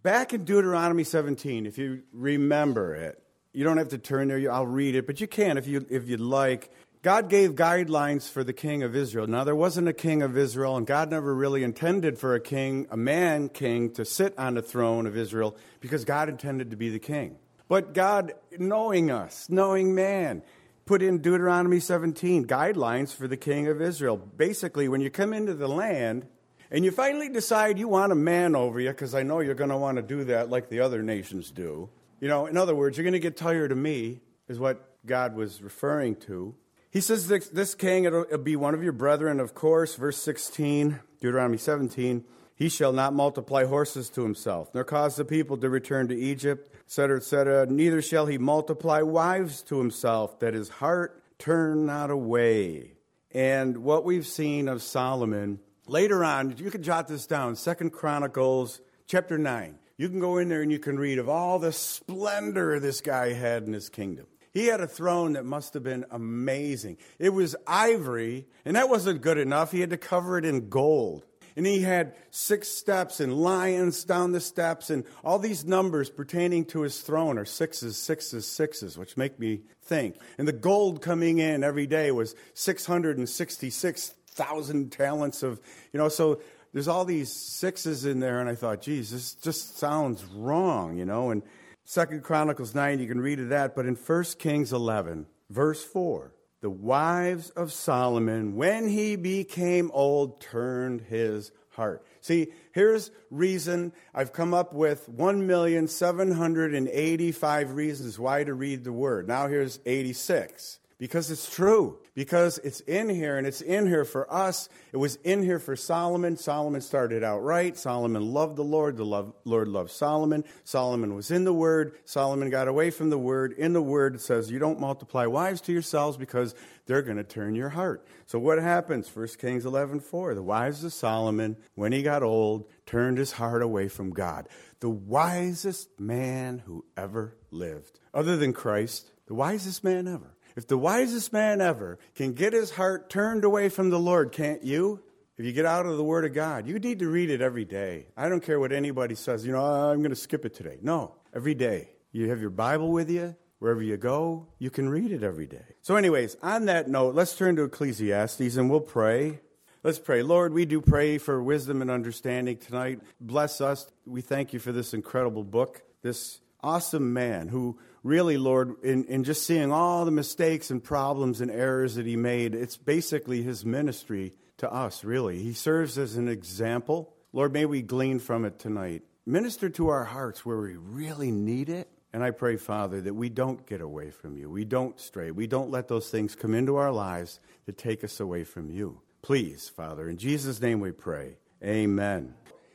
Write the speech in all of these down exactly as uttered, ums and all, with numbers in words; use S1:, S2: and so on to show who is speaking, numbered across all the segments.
S1: Back in Deuteronomy seventeen, if you remember it, you don't have to turn there, I'll read it, but you can if you if you'd like. God gave guidelines for the king of Israel. Now, there wasn't a king of Israel, and God never really intended for a king, a man king, to sit on the throne of Israel because God intended to be the king. But God, knowing us, knowing man, put in Deuteronomy seventeen guidelines for the king of Israel. Basically, when you come into the land and you finally decide you want a man over you, because I know you're going to want to do that like the other nations do. You know, in other words, you're going to get tired of me, is what God was referring to. He says this, this king, it'll, it'll be one of your brethren, of course. Verse sixteen, Deuteronomy seventeen, he shall not multiply horses to himself, nor cause the people to return to Egypt, et cetera, et cetera. Neither shall he multiply wives to himself, that his heart turn not away. And what we've seen of Solomon, later on, you can jot this down, Second Chronicles chapter nine. You can go in there and you can read of all the splendor this guy had in his kingdom. He had a throne that must have been amazing. It was ivory, and that wasn't good enough. He had to cover it in gold. And he had six steps and lions down the steps, and all these numbers pertaining to his throne are sixes, sixes, sixes, which make me think. And the gold coming in every day was six hundred sixty-six thousand talents of, you know, so there's all these sixes in there, and I thought, geez, this just sounds wrong, you know, and Second Chronicles nine, you can read of that, but in First Kings eleven, verse four, the wives of Solomon, when he became old, turned his heart. See, here's reason. I've come up with one million seven hundred eighty-five reasons why to read the Word. Now here's eighty-six. Because it's true. Because it's in here, and it's in here for us. It was in here for Solomon. Solomon started out right. Solomon loved the Lord. The love, Lord loved Solomon. Solomon was in the Word. Solomon got away from the Word. In the Word, it says, you don't multiply wives to yourselves because they're going to turn your heart. So what happens? First Kings eleven four, the wives of Solomon, when he got old, turned his heart away from God. The wisest man who ever lived. Other than Christ, the wisest man ever. If the wisest man ever can get his heart turned away from the Lord, can't you? If you get out of the Word of God, you need to read it every day. I don't care what anybody says, you know, I'm going to skip it today. No, every day. You have your Bible with you. Wherever you go, you can read it every day. So anyways, on that note, let's turn to Ecclesiastes and we'll pray. Let's pray. Lord, we do pray for wisdom and understanding tonight. Bless us. We thank you for this incredible book, this awesome man who really, Lord, in, in just seeing all the mistakes and problems and errors that he made, it's basically his ministry to us, really. He serves as an example. Lord, may we glean from it tonight. Minister to our hearts where we really need it. And I pray, Father, that we don't get away from you. We don't stray. We don't let those things come into our lives to take us away from you. Please, Father, in Jesus' name we pray. Amen.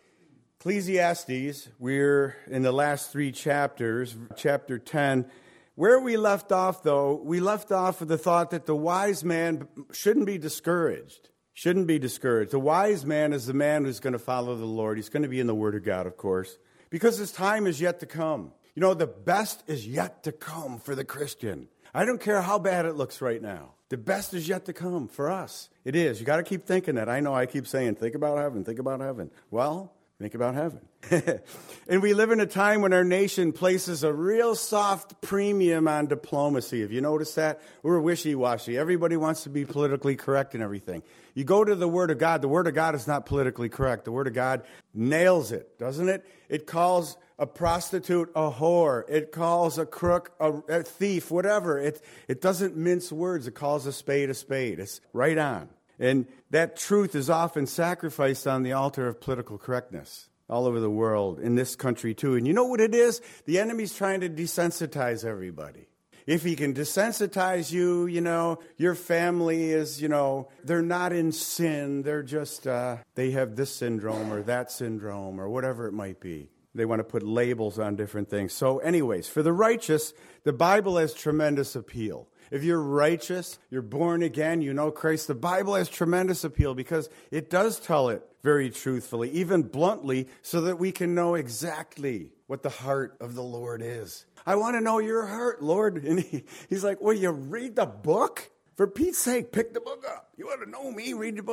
S1: Ecclesiastes, we're in the last three chapters, chapter ten. Where we left off, though, we left off with the thought that the wise man shouldn't be discouraged. Shouldn't be discouraged. The wise man is the man who's going to follow the Lord. He's going to be in the Word of God, of course, because his time is yet to come. You know, the best is yet to come for the Christian. I don't care how bad it looks right now. The best is yet to come for us. It is. You got to keep thinking that. I know I keep saying, think about heaven, think about heaven. Well, think about heaven. And we live in a time when our nation places a real soft premium on diplomacy. Have you noticed that? We're wishy-washy. Everybody wants to be politically correct and everything. You go to the Word of God. The Word of God is not politically correct. The Word of God nails it, doesn't it? It calls a prostitute a whore. It calls a crook a, a thief, whatever. It, it doesn't mince words. It calls a spade a spade. It's right on. And that truth is often sacrificed on the altar of political correctness all over the world, in this country too. And you know what it is? The enemy's trying to desensitize everybody. If he can desensitize you, you know, your family is, you know, they're not in sin. They're just, uh, they have this syndrome or that syndrome or whatever it might be. They want to put labels on different things. So anyways, for the righteous, the Bible has tremendous appeal. If you're righteous, you're born again, you know Christ, the Bible has tremendous appeal because it does tell it very truthfully, even bluntly, so that we can know exactly what the heart of the Lord is. I want to know your heart, Lord. And he, he's like, well, you read the book? For Pete's sake, pick the book up. You want to know me? Read the book.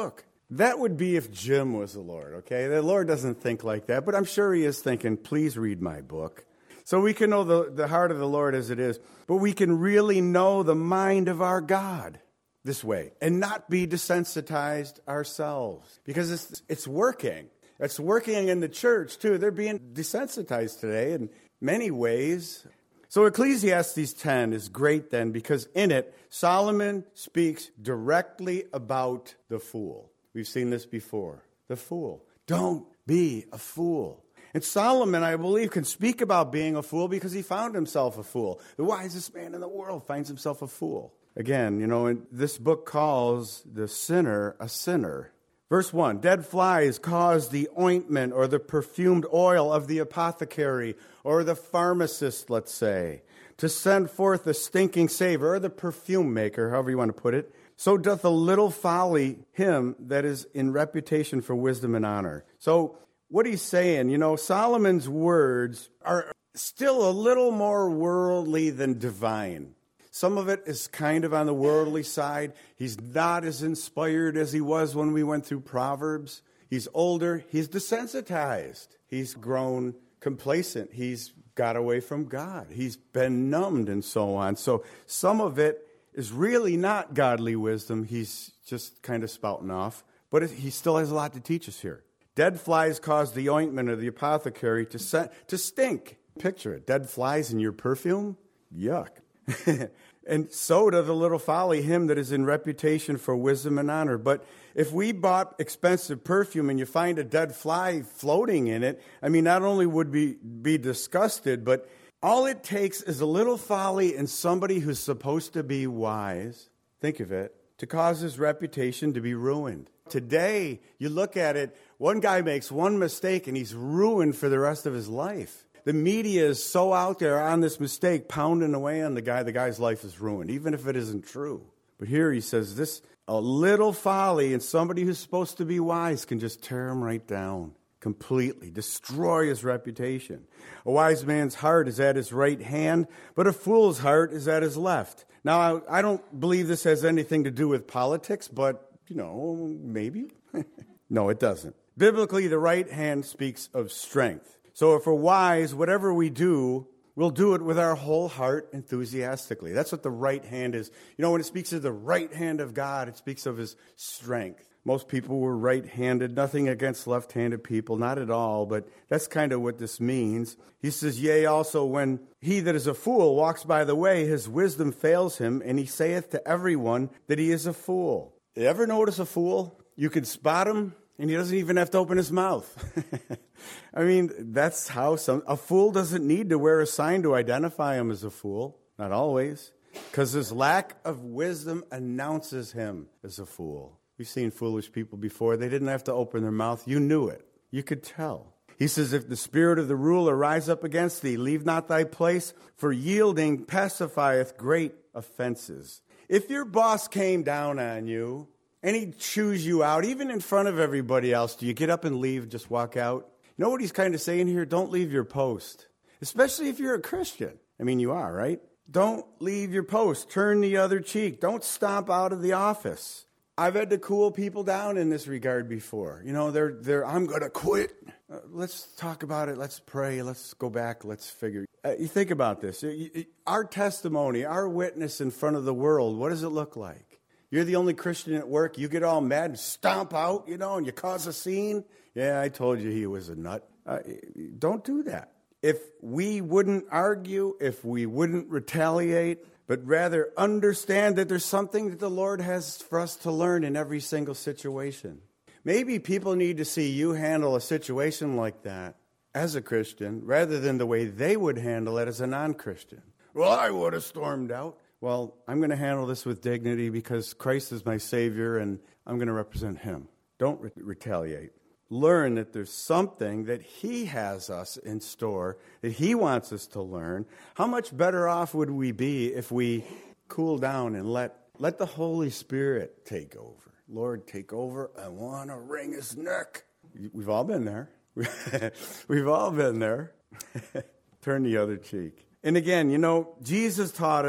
S1: That would be if Jim was the Lord, okay? The Lord doesn't think like that, but I'm sure he is thinking, please read my book. So we can know the, the heart of the Lord as it is, but we can really know the mind of our God this way and not be desensitized ourselves, because it's, it's working. It's working in the church, too. They're being desensitized today in many ways. So Ecclesiastes ten is great then, because in it, Solomon speaks directly about the fool. We've seen this before. The fool. Don't be a fool. And Solomon, I believe, can speak about being a fool because he found himself a fool. The wisest man in the world finds himself a fool. Again, you know, this book calls the sinner a sinner. Verse one, dead flies cause the ointment or the perfumed oil of the apothecary or the pharmacist, let's say, to send forth the stinking savor, or the perfume maker, however you want to put it. So doth a little folly him that is in reputation for wisdom and honor. So what he's saying, you know, Solomon's words are still a little more worldly than divine. Some of it is kind of on the worldly side. He's not as inspired as he was when we went through Proverbs. He's older. He's desensitized. He's grown complacent. He's got away from God. He's been numbed and so on. So some of it is really not godly wisdom. He's just kind of spouting off. But he still has a lot to teach us here. Dead flies cause the ointment of the apothecary to, se- to stink. Picture it. Dead flies in your perfume? Yuck. And so doth a little folly him that is in reputation for wisdom and honor. But if we bought expensive perfume and you find a dead fly floating in it, I mean, not only would we be disgusted, but all it takes is a little folly in somebody who's supposed to be wise, think of it, to cause his reputation to be ruined. Today, you look at it, one guy makes one mistake and he's ruined for the rest of his life. The media is so out there on this mistake, pounding away on the guy, the guy's life is ruined, even if it isn't true. But here he says this, a little folly in somebody who's supposed to be wise can just tear him right down completely, destroy his reputation. A wise man's heart is at his right hand, but a fool's heart is at his left. Now, I, I don't believe this has anything to do with politics, but, you know, maybe. No, it doesn't. Biblically, the right hand speaks of strength. So if we're wise, whatever we do, we'll do it with our whole heart enthusiastically. That's what the right hand is. You know, when it speaks of the right hand of God, it speaks of his strength. Most people were right-handed, nothing against left-handed people, not at all, but that's kind of what this means. He says, yea, also when he that is a fool walks by the way, his wisdom fails him, and he saith to everyone that he is a fool. You ever notice a fool? You can spot him, and he doesn't even have to open his mouth. I mean, that's how some... A fool doesn't need to wear a sign to identify him as a fool. Not always. Because his lack of wisdom announces him as a fool. We've seen foolish people before. They didn't have to open their mouth. You knew it. You could tell. He says, if the spirit of the ruler rise up against thee, leave not thy place, for yielding pacifieth great offenses. If your boss came down on you and he chews you out, even in front of everybody else, do you get up and leave, just walk out? You know what he's kind of saying here? Don't leave your post, especially if you're a Christian. I mean, you are, right? Don't leave your post. Turn the other cheek. Don't stomp out of the office. I've had to cool people down in this regard before. You know, they're, they're I'm going to quit. Uh, let's talk about it. Let's pray. Let's go back. Let's figure. Uh, you think about this. Our testimony, our witness in front of the world, what does it look like? You're the only Christian at work. You get all mad and stomp out, you know, and you cause a scene. Yeah, I told you he was a nut. Uh, don't do that. If we wouldn't argue, if we wouldn't retaliate, but rather understand that there's something that the Lord has for us to learn in every single situation. Maybe people need to see you handle a situation like that as a Christian rather than the way they would handle it as a non-Christian. Well, I would have stormed out. Well, I'm going to handle this with dignity because Christ is my Savior and I'm going to represent Him. Don't re- retaliate. Learn that there's something that He has us in store, that He wants us to learn. How much better off would we be if we cool down and let, let the Holy Spirit take over? Lord, take over. I want to wring His neck. We've all been there. We've all been there. Turn the other cheek. And again, you know, Jesus taught us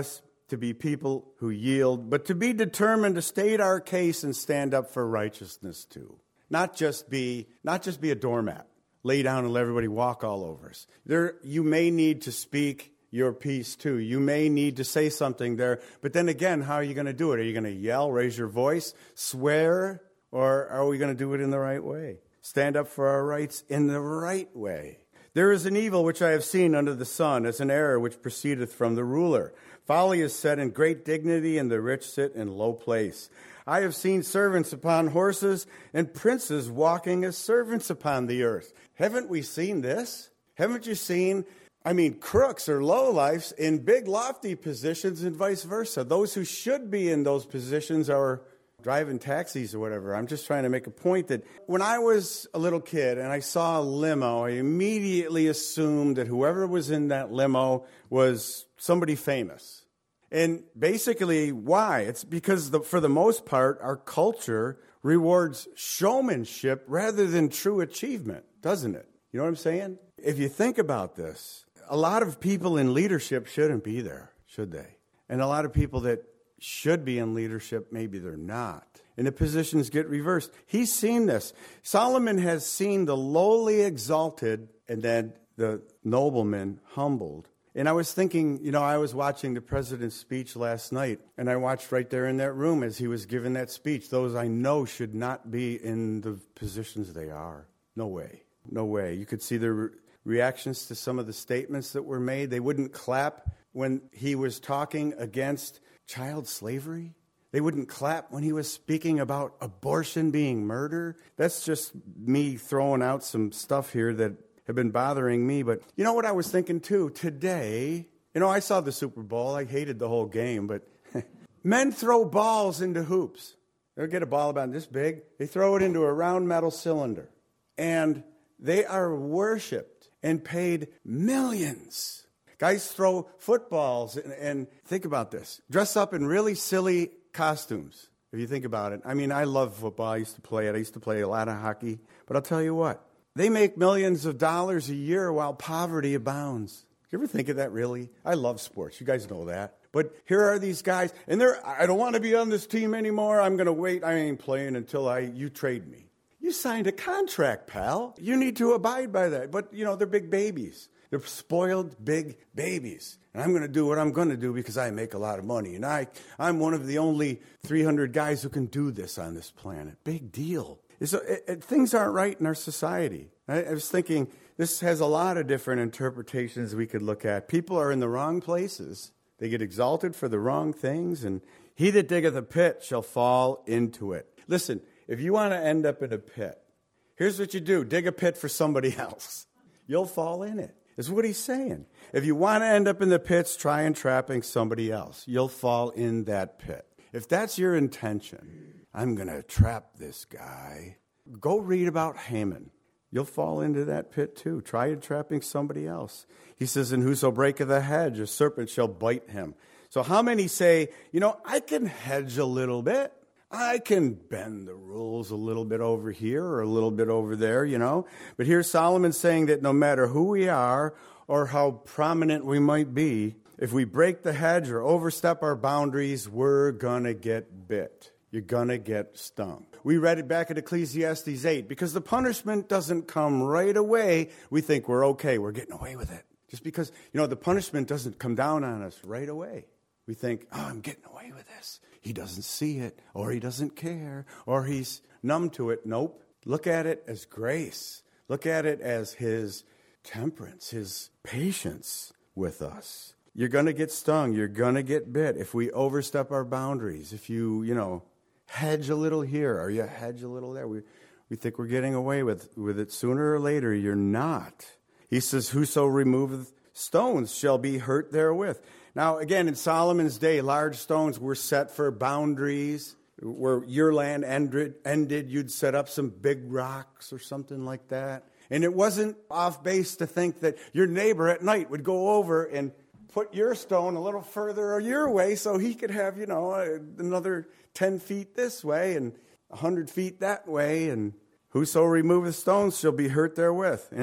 S1: to be people who yield, but to be determined to state our case and stand up for righteousness too. Not just be, not just be a doormat, lay down and let everybody walk all over us. There, you may need to speak your piece too. You may need to say something there, but then again, how are you going to do it? Are you going to yell, raise your voice, swear, or are we going to do it in the right way? Stand up for our rights in the right way. There is an evil which I have seen under the sun, as an error which proceedeth from the ruler. Folly is set in great dignity, and the rich sit in low place. I have seen servants upon horses, and princes walking as servants upon the earth. Haven't we seen this? Haven't you seen, I mean, crooks or lowlifes in big lofty positions and vice versa? Those who should be in those positions are driving taxis or whatever. I'm just trying to make a point that when I was a little kid and I saw a limo, I immediately assumed that whoever was in that limo was somebody famous. And basically, why? It's because the, for the most part, our culture rewards showmanship rather than true achievement, doesn't it? You know what I'm saying? If you think about this, a lot of people in leadership shouldn't be there, should they? And a lot of people that should be in leadership, maybe they're not. And the positions get reversed. He's seen this. Solomon has seen the lowly exalted and then the nobleman humbled. And I was thinking, you know, I was watching the president's speech last night, and I watched right there in that room as he was giving that speech. Those I know should not be in the positions they are. No way. No way. You could see their re- reactions to some of the statements that were made. They wouldn't clap when he was talking against child slavery. They wouldn't clap when he was speaking about abortion being murder. That's just me throwing out some stuff here that have been bothering me. But you know what I was thinking too? Today, you know, I saw the Super Bowl. I hated the whole game, but men throw balls into hoops. They'll get a ball about this big. They throw it into a round metal cylinder. And they are worshipped and paid millions. Guys throw footballs and, and think about this. Dress up in really silly costumes, if you think about it. I mean, I love football. I used to play it. I used to play a lot of hockey. But I'll tell you what. They make millions of dollars a year while poverty abounds. You ever think of that, really? I love sports. You guys know that. But here are these guys, and they're, I don't want to be on this team anymore. I'm going to wait. I ain't playing until I you trade me. You signed a contract, pal. You need to abide by that. But, you know, they're big babies. They're spoiled big babies. And I'm going to do what I'm going to do because I make a lot of money. And I, I'm one of the only three hundred guys who can do this on this planet. Big deal. So it, it, things aren't right in our society. I, I was thinking this has a lot of different interpretations we could look at. People are in the wrong places. They get exalted for the wrong things. And he that diggeth a pit shall fall into it. Listen, if you want to end up in a pit, here's what you do. Dig a pit for somebody else. You'll fall in it. Is what he's saying. If you want to end up in the pits, try entrapping somebody else. You'll fall in that pit. If that's your intention, I'm going to trap this guy. Go read about Haman. You'll fall into that pit too. Try entrapping somebody else. He says, and whoso breaketh a hedge, a serpent shall bite him. So how many say, you know, I can hedge a little bit. I can bend the rules a little bit over here or a little bit over there, you know. But here's Solomon saying that no matter who we are or how prominent we might be, if we break the hedge or overstep our boundaries, we're going to get bit. You're going to get stung. We read it back in Ecclesiastes eight. Because the punishment doesn't come right away, we think we're okay. We're getting away with it. Just because, you know, the punishment doesn't come down on us right away. We think, oh, I'm getting away with this. He doesn't see it, or he doesn't care, or he's numb to it. Nope. Look at it as grace. Look at it as his temperance, his patience with us. You're going to get stung. You're going to get bit if we overstep our boundaries. If you, you know, hedge a little here or you hedge a little there. We, we think we're getting away with, with it. Sooner or later, you're not. He says, whoso removeth stones shall be hurt therewith. Now, again, in Solomon's day, large stones were set for boundaries. Where your land ended, ended, you'd set up some big rocks or something like that. And it wasn't off base to think that your neighbor at night would go over and put your stone a little further your way so he could have, you know, another ten feet this way and one hundred feet that way. And whoso removeth stones shall be hurt therewith. And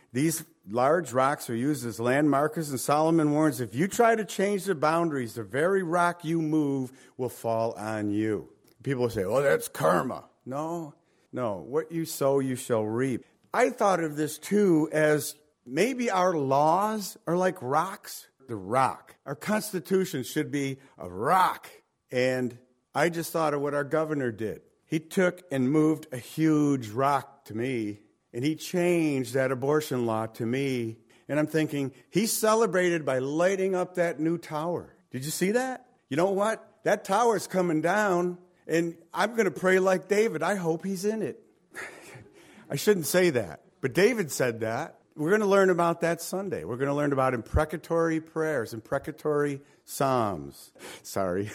S1: These large rocks are used as landmarkers, and Solomon warns, if you try to change the boundaries, the very rock you move will fall on you. People say, oh, that's karma. No, no. What you sow, you shall reap. I thought of this, too, as maybe our laws are like rocks. The rock. Our Constitution should be a rock. And I just thought of what our governor did. He took and moved a huge rock to me, and he changed that abortion law to me. And I'm thinking, he celebrated by lighting up that new tower. Did you see that? You know what? That tower's coming down, and I'm going to pray like David. I hope he's in it. I shouldn't say that, but David said that. We're going to learn about that Sunday. We're going to learn about imprecatory prayers, imprecatory psalms. Sorry.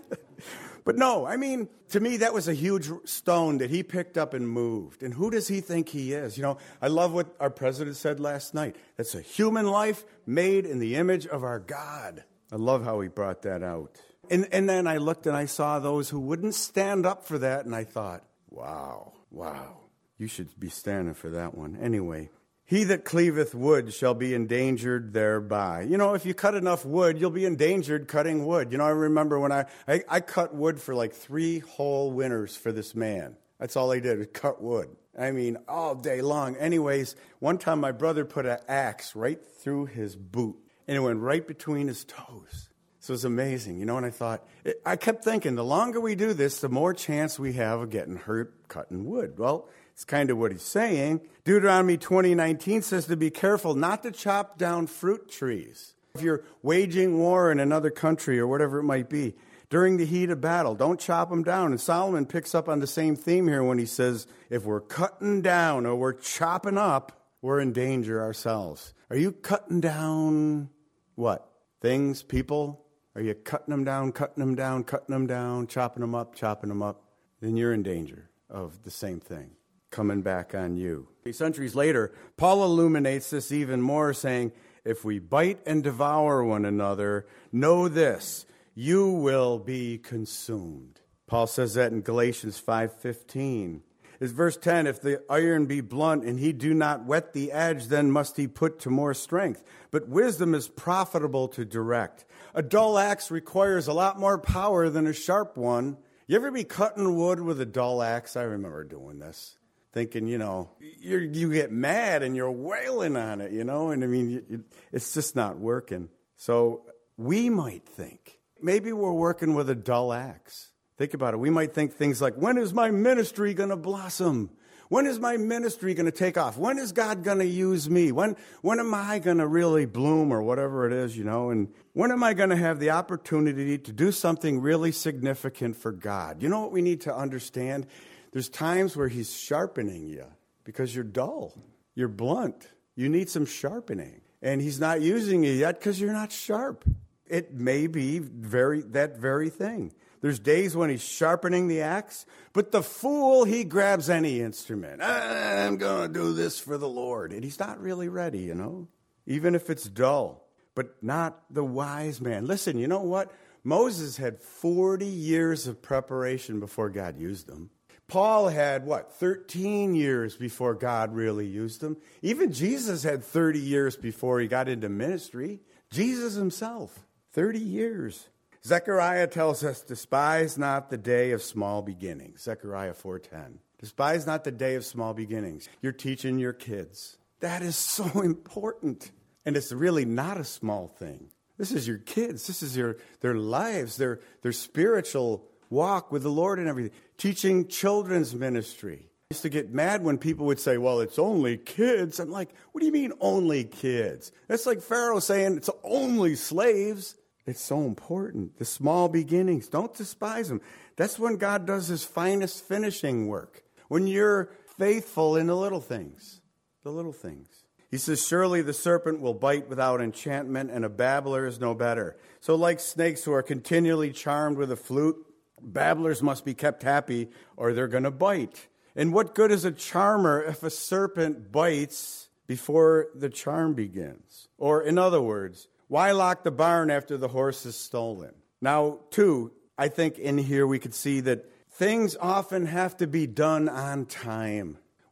S1: But no, I mean, to me, that was a huge stone that he picked up and moved. And who does he think he is? You know, I love what our president said last night. That's a human life made in the image of our God. I love how he brought that out. And, and then I looked and I saw those who wouldn't stand up for that, and I thought, wow, wow, you should be standing for that one. Anyway. He that cleaveth wood shall be endangered thereby. You know, if you cut enough wood, you'll be endangered cutting wood. You know, I remember when I, I, I cut wood for like three whole winters for this man. That's all I did, was cut wood. I mean, all day long. Anyways, one time my brother put an axe right through his boot, and it went right between his toes. So it was amazing, you know, and I thought, I kept thinking, the longer we do this, the more chance we have of getting hurt cutting wood. Well, it's kind of what he's saying. Deuteronomy twenty nineteen says to be careful not to chop down fruit trees. If you're waging war in another country or whatever it might be, during the heat of battle, don't chop them down. And Solomon picks up on the same theme here when he says, if we're cutting down or we're chopping up, we're in danger ourselves. Are you cutting down what? Things, people? Are you cutting them down, cutting them down, cutting them down, chopping them up, chopping them up? Then you're in danger of the same thing coming back on you. Centuries later, Paul illuminates this even more, saying, if we bite and devour one another, know this, you will be consumed. Paul says that in Galatians five fifteen. It's verse ten, if the iron be blunt and he do not whet the edge, then must he put to more strength. But wisdom is profitable to direct. A dull axe requires a lot more power than a sharp one. You ever be cutting wood with a dull axe? I remember doing this. Thinking, you know, you you get mad and you're wailing on it, you know, and I mean, you, it's just not working. So we might think, maybe we're working with a dull axe. Think about it. We might think things like, when is my ministry going to blossom? When is my ministry going to take off? When is God going to use me? When when am I going to really bloom or whatever it is, you know? And when am I going to have the opportunity to do something really significant for God? You know what we need to understand? There's times where he's sharpening you because you're dull. You're blunt. You need some sharpening. And he's not using you yet because you're not sharp. It may be very that very thing. There's days when he's sharpening the axe, but the fool, he grabs any instrument. I'm going to do this for the Lord. And he's not really ready, you know, even if it's dull, but not the wise man. Listen, you know what? Moses had forty years of preparation before God used him. Paul had, what, thirteen years before God really used him. Even Jesus had thirty years before he got into ministry. Jesus himself, thirty years. Zechariah tells us, despise not the day of small beginnings. Zechariah four ten. Despise not the day of small beginnings. You're teaching your kids. That is so important. And it's really not a small thing. This is your kids. This is your their lives, their, their spiritual walk with the Lord and everything. Teaching children's ministry. I used to get mad when people would say, well, it's only kids. I'm like, what do you mean only kids? That's like Pharaoh saying it's only slaves. It's so important. The small beginnings. Don't despise them. That's when God does his finest finishing work. When you're faithful in the little things. The little things. He says, surely the serpent will bite without enchantment, and a babbler is no better. So like snakes who are continually charmed with a flute, babblers must be kept happy or they're going to bite. And what good is a charmer if a serpent bites before the charm begins? Or in other words, why lock the barn after the horse is stolen? Now, too, I think in here we could see that things often have to be done on time. We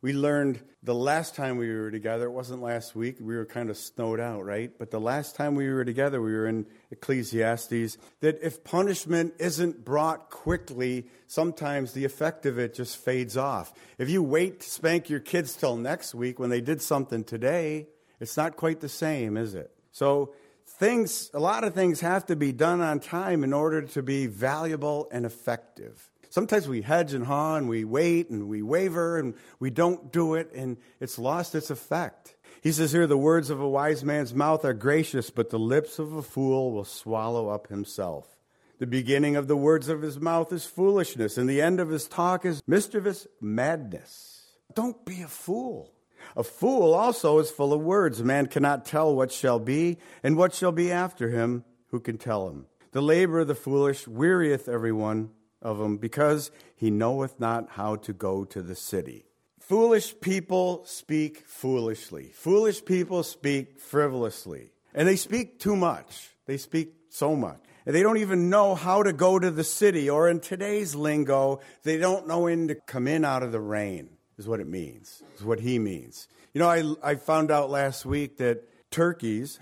S1: We learned the last time we were together, it wasn't last week, we were kind of snowed out, right? But the last time we were together, we were in Ecclesiastes, that if punishment isn't brought quickly, sometimes the effect of it just fades off. If you wait to spank your kids till next week when they did something today, it's not quite the same, is it? So things, a lot of things have to be done on time in order to be valuable and effective. Sometimes we hedge and haw and we wait and we waver and we don't do it and it's lost its effect. He says here, the words of a wise man's mouth are gracious, but the lips of a fool will swallow up himself. The beginning of the words of his mouth is foolishness, and the end of his talk is mischievous madness. Don't be a fool. A fool also is full of words. A man cannot tell what shall be, and what shall be after him, who can tell him? The labor of the foolish wearieth everyone of him, because he knoweth not how to go to the city. Foolish people speak foolishly. Foolish people speak frivolously. And they speak too much. They speak so much. And they don't even know how to go to the city. Or in today's lingo, they don't know when to come in out of the rain, is what it means, is what he means. You know, I, I found out last week that turkeys...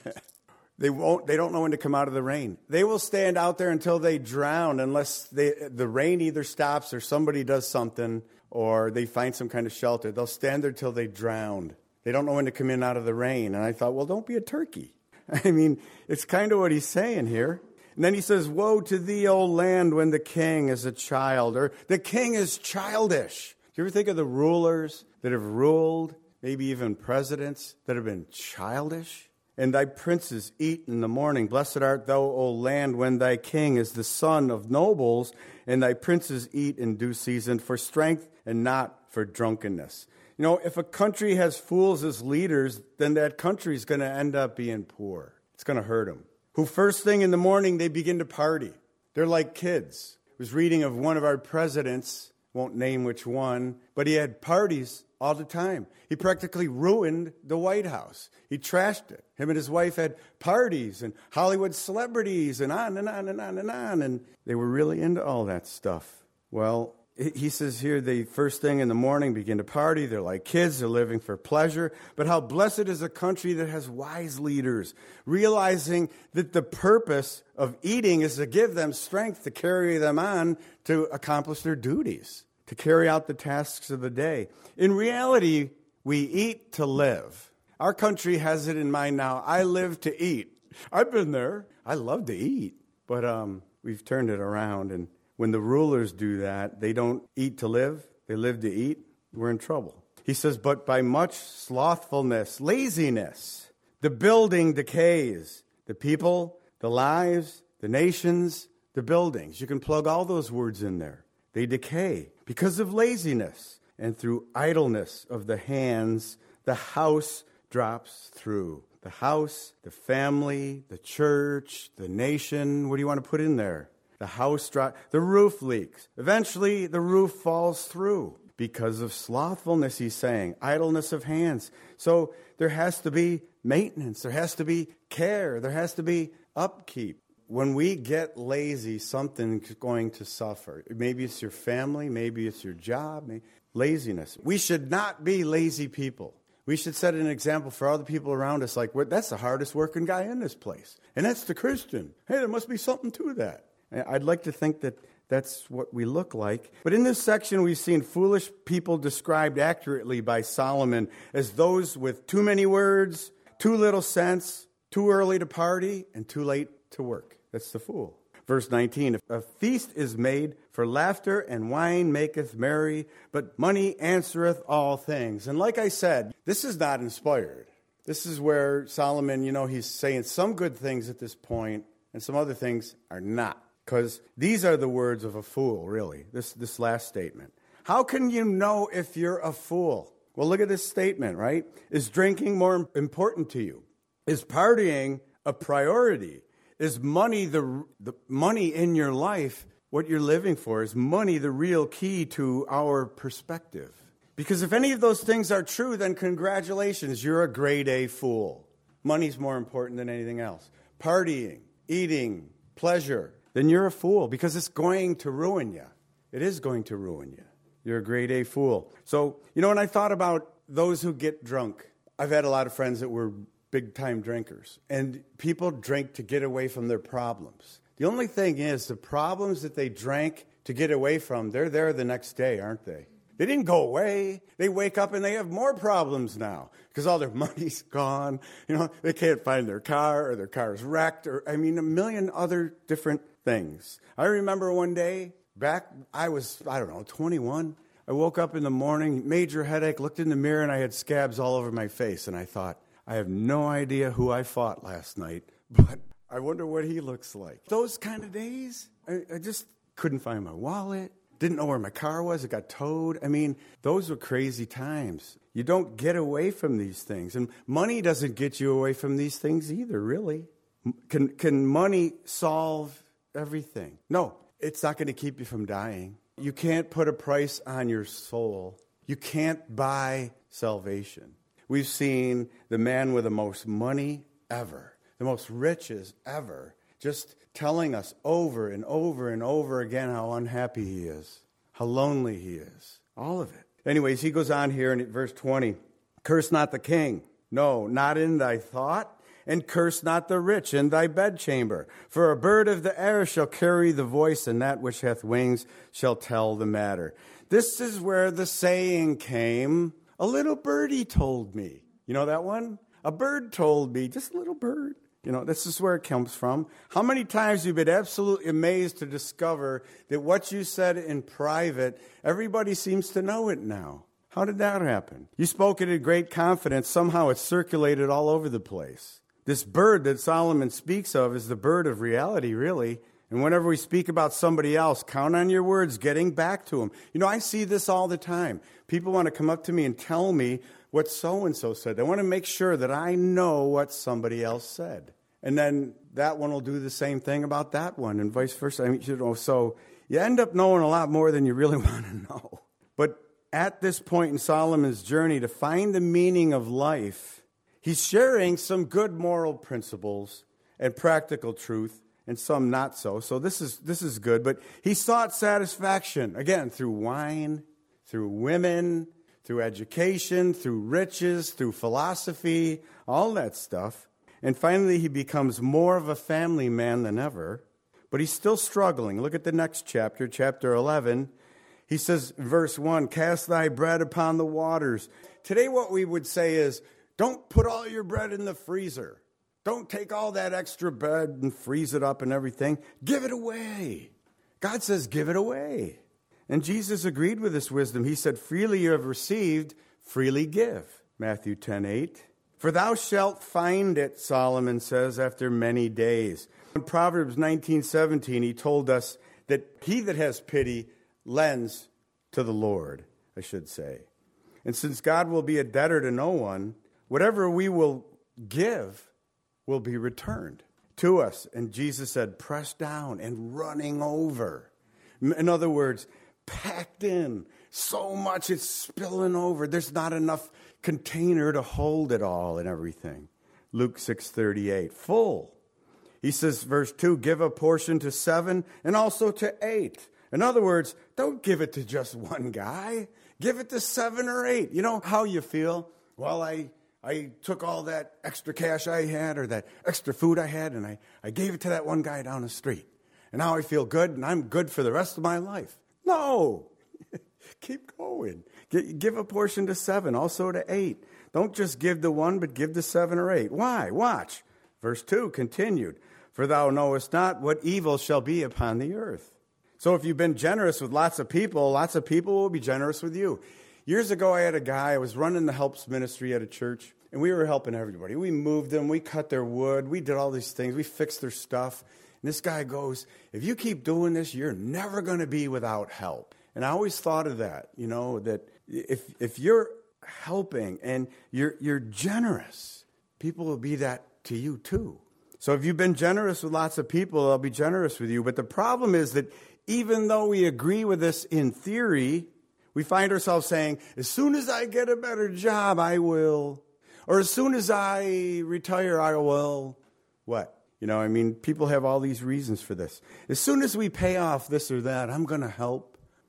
S1: They won't. They don't know when to come out of the rain. They will stand out there until they drown, unless they, the rain either stops or somebody does something, or they find some kind of shelter. They'll stand there till they drown. They don't know when to come in out of the rain. And I thought, well, don't be a turkey. I mean, it's kind of what he's saying here. And then he says, "Woe to thee, O land, when the king is a child," or the king is childish. Do you ever think of the rulers that have ruled, maybe even presidents that have been childish? And thy princes eat in the morning. Blessed art thou, O land, when thy king is the son of nobles, and thy princes eat in due season for strength and not for drunkenness. You know, if a country has fools as leaders, then that country is going to end up being poor. It's going to hurt them. Who first thing in the morning, they begin to party. They're like kids. I was reading of one of our presidents, won't name which one, but he had parties all the time. He practically ruined the White House. He trashed it. Him and his wife had parties and Hollywood celebrities and on and on and on and on. And they were really into all that stuff. Well, he says here, they first thing in the morning begin to party. They're like kids. They're living for pleasure. But how blessed is a country that has wise leaders, realizing that the purpose of eating is to give them strength to carry them on to accomplish their duties, to carry out the tasks of the day. In reality, we eat to live. Our country has it in mind now. I live to eat. I've been there. I love to eat. But um, we've turned it around. And when the rulers do that, they don't eat to live. They live to eat. We're in trouble. He says, but by much slothfulness, laziness, the building decays. The people, the lives, the nations, the buildings. You can plug all those words in there. They decay because of laziness, and through idleness of the hands, the house drops through. The house, the family, the church, the nation. What do you want to put in there? The house drops. The roof leaks. Eventually, the roof falls through because of slothfulness, he's saying. Idleness of hands. So there has to be maintenance. There has to be care. There has to be upkeep. When we get lazy, something's going to suffer. Maybe it's your family. Maybe it's your job. Maybe laziness. We should not be lazy people. We should set an example for other people around us, like, that's the hardest working guy in this place. And that's the Christian. Hey, there must be something to that. I'd like to think that that's what we look like. But in this section, we've seen foolish people described accurately by Solomon as those with too many words, too little sense, too early to party, and too late to work. That's the fool. Verse nineteen, a feast is made for laughter, and wine maketh merry, but money answereth all things. And like I said, this is not inspired. This is where Solomon, you know, he's saying some good things at this point, and some other things are not. Because these are the words of a fool, really, this, this last statement. How can you know if you're a fool? Well, look at this statement, right? Is drinking more important to you? Is partying a priority? Is money the, the money in your life, what you're living for? Is money the real key to our perspective? Because if any of those things are true, then congratulations, you're a grade A fool. Money's more important than anything else. Partying, eating, pleasure, then you're a fool because it's going to ruin you. It is going to ruin you. You're a grade A fool. So, you know, when I thought about those who get drunk, I've had a lot of friends that were big-time drinkers. And people drink to get away from their problems. The only thing is, the problems that they drank to get away from, they're there the next day, aren't they? They didn't go away. They wake up and they have more problems now because all their money's gone. You know, they can't find their car, or their car's wrecked, or, I mean, a million other different things. I remember one day back, I was, I don't know, twenty-one. I woke up in the morning, major headache, looked in the mirror, and I had scabs all over my face. And I thought, I have no idea who I fought last night, but I wonder what he looks like. Those kind of days, I, I just couldn't find my wallet. Didn't know where my car was. It got towed. I mean, those were crazy times. You don't get away from these things. And money doesn't get you away from these things either, really. Can, can money solve everything? No, it's not going to keep you from dying. You can't put a price on your soul. You can't buy salvation. We've seen the man with the most money ever, the most riches ever, just telling us over and over and over again how unhappy he is, how lonely he is, all of it. Anyways, he goes on here in verse twenty, curse not the king, no, not in thy thought, and curse not the rich in thy bedchamber. For a bird of the air shall carry the voice, and that which hath wings shall tell the matter. This is where the saying came, a little birdie told me. You know that one? A bird told me, just a little bird. You know, this is where it comes from. How many times you've been absolutely amazed to discover that what you said in private, everybody seems to know it now. How did that happen? You spoke it in great confidence. Somehow it circulated all over the place. This bird that Solomon speaks of is the bird of reality, really. And whenever we speak about somebody else, count on your words getting back to them. You know, I see this all the time. People want to come up to me and tell me what so-and-so said. They want to make sure that I know what somebody else said. And then that one will do the same thing about that one, and vice versa. I mean, you know, so you end up knowing a lot more than you really want to know. But at this point in Solomon's journey, to find the meaning of life, he's sharing some good moral principles and practical truth, and some not so. So this is this is good. But he sought satisfaction, again, through wine, through women, through education, through riches, through philosophy, all that stuff. And finally, he becomes more of a family man than ever, but he's still struggling. Look at the next chapter, chapter eleven. He says, verse one, cast thy bread upon the waters. Today, what we would say is, don't put all your bread in the freezer. Don't take all that extra bread and freeze it up and everything. Give it away. God says, give it away. And Jesus agreed with this wisdom. He said, freely you have received, freely give. Matthew ten eight. For thou shalt find it, Solomon says, after many days. In Proverbs nineteen seventeen, he told us that he that has pity lends to the Lord, I should say. And since God will be a debtor to no one, whatever we will give will be returned to us. And Jesus said, pressed down and running over. In other words, packed in so much it's spilling over. There's not enough container to hold it all and everything. Luke six thirty-eight, full. He says, verse two, give a portion to seven and also to eight. In other words, don't give it to just one guy. Give it to seven or eight. You know how you feel? Well, I I took all that extra cash I had or that extra food I had and I, I gave it to that one guy down the street. And now I feel good and I'm good for the rest of my life. No. Keep going. Give a portion to seven, also to eight. Don't just give to one, but give to seven or eight. Why? Watch. Verse two continued. For thou knowest not what evil shall be upon the earth. So if you've been generous with lots of people, lots of people will be generous with you. Years ago, I had a guy, I was running the helps ministry at a church, and we were helping everybody. We moved them, we cut their wood, we did all these things, we fixed their stuff. And this guy goes, if you keep doing this, you're never going to be without help. And I always thought of that, you know, that if if you're helping and you're you're generous, people will be that to you too. So if you've been generous with lots of people, they'll be generous with you. But the problem is that even though we agree with this in theory, we find ourselves saying, as soon as I get a better job, I will. Or as soon as I retire, I will. What? You know, I mean, people have all these reasons for this. As soon as we pay off this or that, I'm going to help.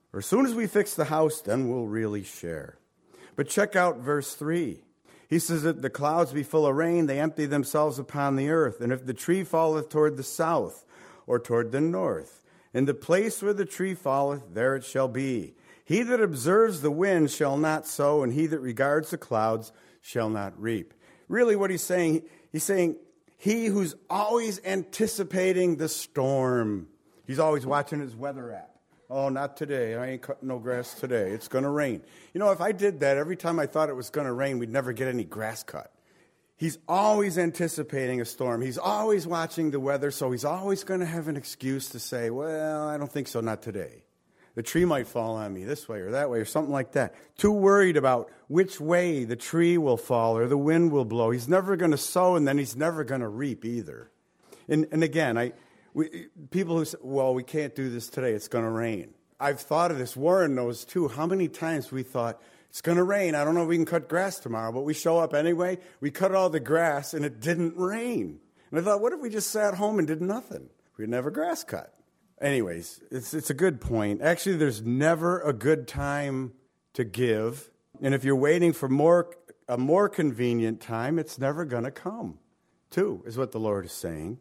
S1: Or as soon as we fix the house, then we'll really share. But check out verse three. He says that the clouds be full of rain, they empty themselves upon the earth. And if the tree falleth toward the south or toward the north, in the place where the tree falleth, there it shall be. He that observes the wind shall not sow, and he that regards the clouds shall not reap. Really what he's saying, he's saying, he who's always anticipating the storm. He's always watching his weather app. Oh, not today. I ain't cutting no grass today. It's going to rain. You know, if I did that every time I thought it was going to rain, we'd never get any grass cut. He's always anticipating a storm. He's always watching the weather, so he's always going to have an excuse to say, well, I don't think so, not today. The tree might fall on me this way or that way or something like that. Too worried about which way the tree will fall or the wind will blow. He's never going to sow, and then he's never going to reap either. And, and again, I, we, people who say, well, we can't do this today. It's going to rain. I've thought of this. Warren knows, too, how many times we thought, it's going to rain. I don't know if we can cut grass tomorrow, but we show up anyway. We cut all the grass, and it didn't rain. And I thought, what if we just sat home and did nothing? We'd never grass cut. Anyways, it's it's a good point. Actually, there's never a good time to give. And if you're waiting for more a more convenient time, it's never going to come, too, is what the Lord is saying.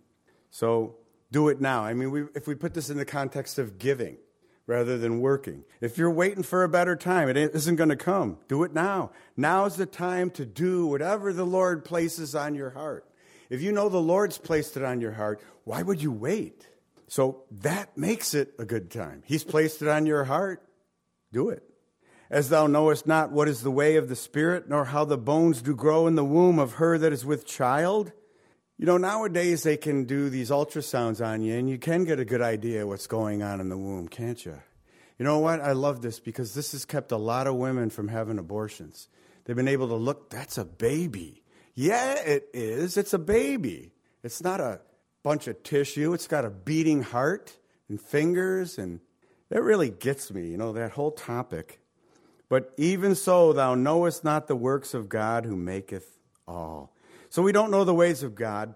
S1: So do it now. I mean, we, if we put this in the context of giving rather than working. If you're waiting for a better time, it isn't going to come. Do it now. Now's the time to do whatever the Lord places on your heart. If you know the Lord's placed it on your heart, why would you wait? So that makes it a good time. He's placed it on your heart. Do it. As thou knowest not what is the way of the Spirit, nor how the bones do grow in the womb of her that is with child. You know, nowadays they can do these ultrasounds on you, and you can get a good idea what's going on in the womb, can't you? You know what? I love this because this has kept a lot of women from having abortions. They've been able to look, that's a baby. Yeah, it is. It's a baby. It's not a bunch of tissue. It's got a beating heart and fingers, and that really gets me, you know, that whole topic. But even so, thou knowest not the works of God who maketh all. So we don't know the ways of God,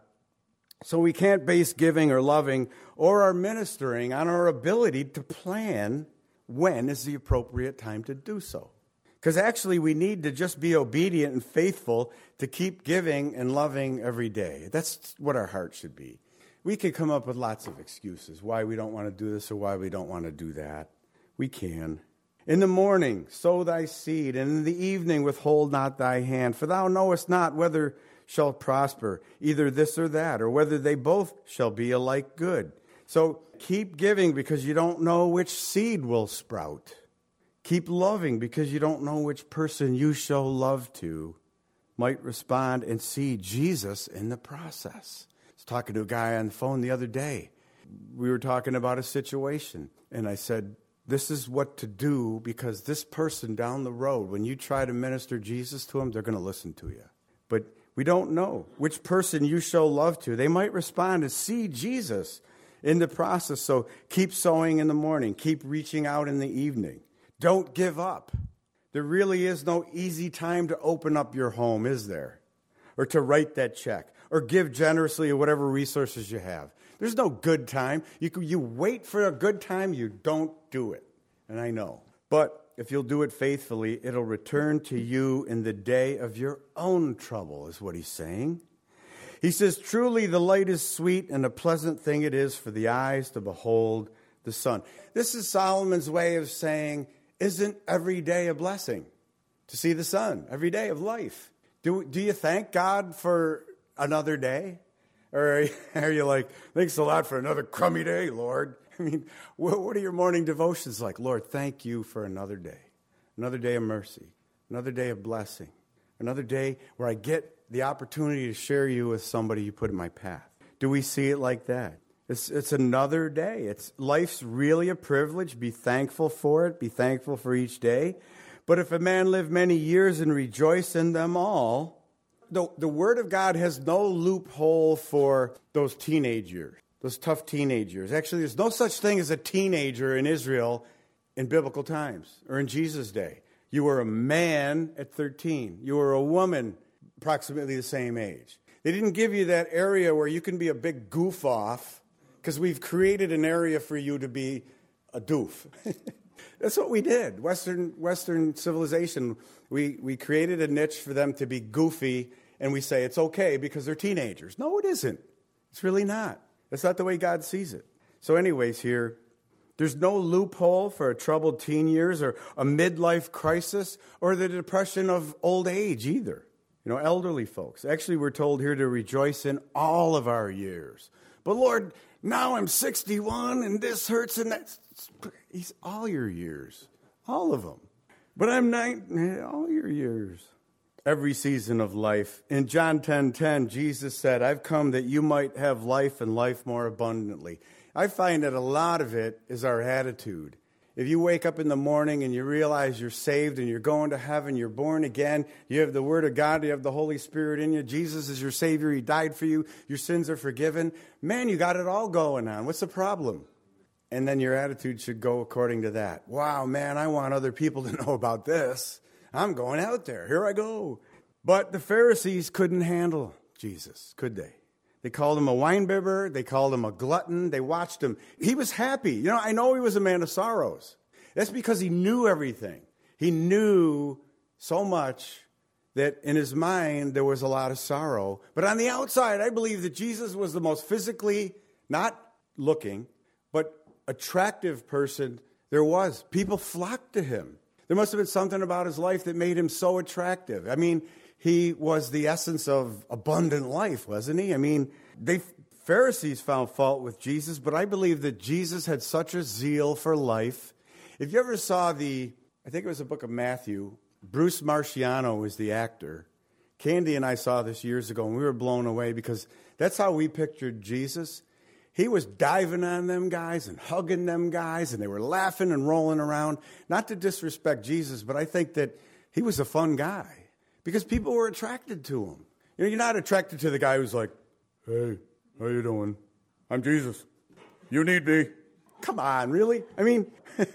S1: so we can't base giving or loving or our ministering on our ability to plan when is the appropriate time to do so. Because actually we need to just be obedient and faithful to keep giving and loving every day. That's what our heart should be. We can come up with lots of excuses why we don't want to do this or why we don't want to do that. We can. In the morning, sow thy seed, and in the evening withhold not thy hand. For thou knowest not whether shall prosper, either this or that, or whether they both shall be alike good. So keep giving because you don't know which seed will sprout. Keep loving because you don't know which person you show love to might respond and see Jesus in the process. I was talking to a guy on the phone the other day. We were talking about a situation, and I said, this is what to do because this person down the road, when you try to minister Jesus to them, they're going to listen to you. But we don't know which person you show love to. They might respond and see Jesus in the process. So keep sowing in the morning. Keep reaching out in the evening. Don't give up. There really is no easy time to open up your home, is there? Or to write that check. Or give generously of whatever resources you have. There's no good time. You, you wait for a good time, you don't do it. And I know. But if you'll do it faithfully, it'll return to you in the day of your own trouble, is what he's saying. He says, truly the light is sweet, and a pleasant thing it is for the eyes to behold the sun. This is Solomon's way of saying, isn't every day a blessing to see the sun, every day of life? Do, do you thank God for another day? Or are you like, thanks a lot for another crummy day, Lord? I mean, what are your morning devotions like? Lord, thank you for another day, another day of mercy, another day of blessing, another day where I get the opportunity to share you with somebody you put in my path. Do we see it like that? It's, it's another day. It's life's really a privilege. Be thankful for it. Be thankful for each day. But if a man live many years and rejoice in them all, the, the Word of God has no loophole for those teenage years, those tough teenage years. Actually, there's no such thing as a teenager in Israel in biblical times or in Jesus' day. You were a man at thirteen. You were a woman approximately the same age. They didn't give you that area where you can be a big goof off because we've created an area for you to be a doof. That's what we did. Western Western civilization, we, we created a niche for them to be goofy, and we say it's okay because they're teenagers. No, it isn't. It's really not. That's not the way God sees it. So anyways, here, there's no loophole for a troubled teen years or a midlife crisis or the depression of old age either. You know, elderly folks. Actually, we're told here to rejoice in all of our years. But Lord, now I'm sixty-one and this hurts and that's... He's all your years. All of them. But I'm nine, all your years. Every season of life. In John ten ten, Jesus said, I've come that you might have life and life more abundantly. I find that a lot of it is our attitude. If you wake up in the morning and you realize you're saved and you're going to heaven, you're born again, you have the Word of God, you have the Holy Spirit in you, Jesus is your Savior, He died for you, your sins are forgiven, man, you got it all going on. What's the problem? And then your attitude should go according to that. Wow, man, I want other people to know about this. I'm going out there. Here I go. But the Pharisees couldn't handle Jesus, could they? They called him a winebibber. They called him a glutton. They watched him. He was happy. You know, I know he was a man of sorrows. That's because he knew everything. He knew so much that in his mind there was a lot of sorrow. But on the outside, I believe that Jesus was the most physically, not looking, but attractive person there was. People flocked to him. There must have been something about his life that made him so attractive. I mean, he was the essence of abundant life, wasn't he? I mean, they Pharisees found fault with Jesus, but I believe that Jesus had such a zeal for life. If you ever saw the, I think it was the book of Matthew, Bruce Marciano was the actor. Candy and I saw this years ago, and we were blown away because that's how we pictured Jesus. He was diving on them guys and hugging them guys, and they were laughing and rolling around. Not to disrespect Jesus, but I think that he was a fun guy because people were attracted to him. You know, you're not attracted to the guy who's like, hey, how you doing? I'm Jesus. You need me. Come on, really? I mean,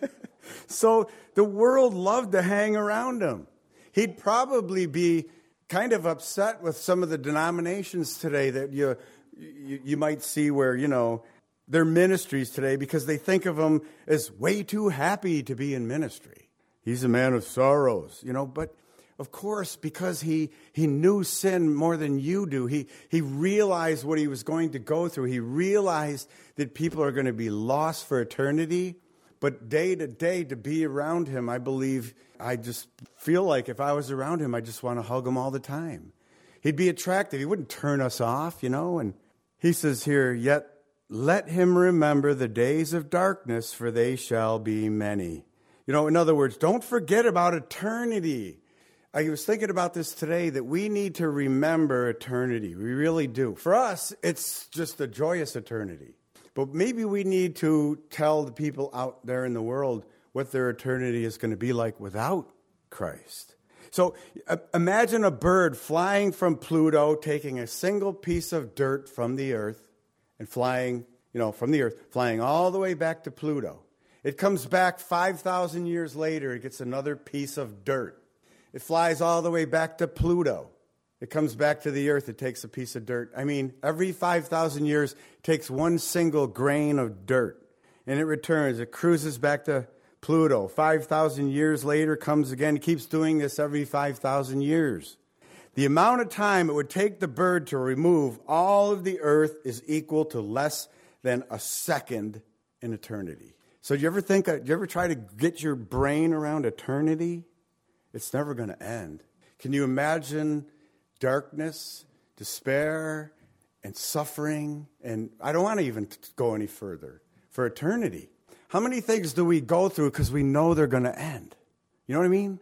S1: so the world loved to hang around him. He'd probably be kind of upset with some of the denominations today that you... You, you might see where, you know, their ministries today because they think of him as way too happy to be in ministry. He's a man of sorrows, you know, but of course, because he, he knew sin more than you do, he, he realized what he was going to go through. He realized that people are going to be lost for eternity. But day to day, to be around him, I believe, I just feel like if I was around him, I just want to hug him all the time. He'd be attractive. He wouldn't turn us off, you know, and he says here, yet let him remember the days of darkness, for they shall be many. You know, in other words, don't forget about eternity. I was thinking about this today, that we need to remember eternity. We really do. For us, it's just a joyous eternity. But maybe we need to tell the people out there in the world what their eternity is going to be like without Christ. So uh, imagine a bird flying from Pluto, taking a single piece of dirt from the earth and flying, you know, from the earth, flying all the way back to Pluto. It comes back five thousand years later, it gets another piece of dirt. It flies all the way back to Pluto. It comes back to the earth, it takes a piece of dirt. I mean, every five thousand years, it takes one single grain of dirt. And it returns, it cruises back to Pluto. five thousand years later, comes again, keeps doing this every five thousand years. The amount of time it would take the bird to remove all of the earth is equal to less than a second in eternity. So do you ever think, do you ever try to get your brain around eternity? It's never going to end. Can you imagine darkness, despair, and suffering? And I don't want to even go any further. For eternity. How many things do we go through because we know they're going to end? You know what I mean?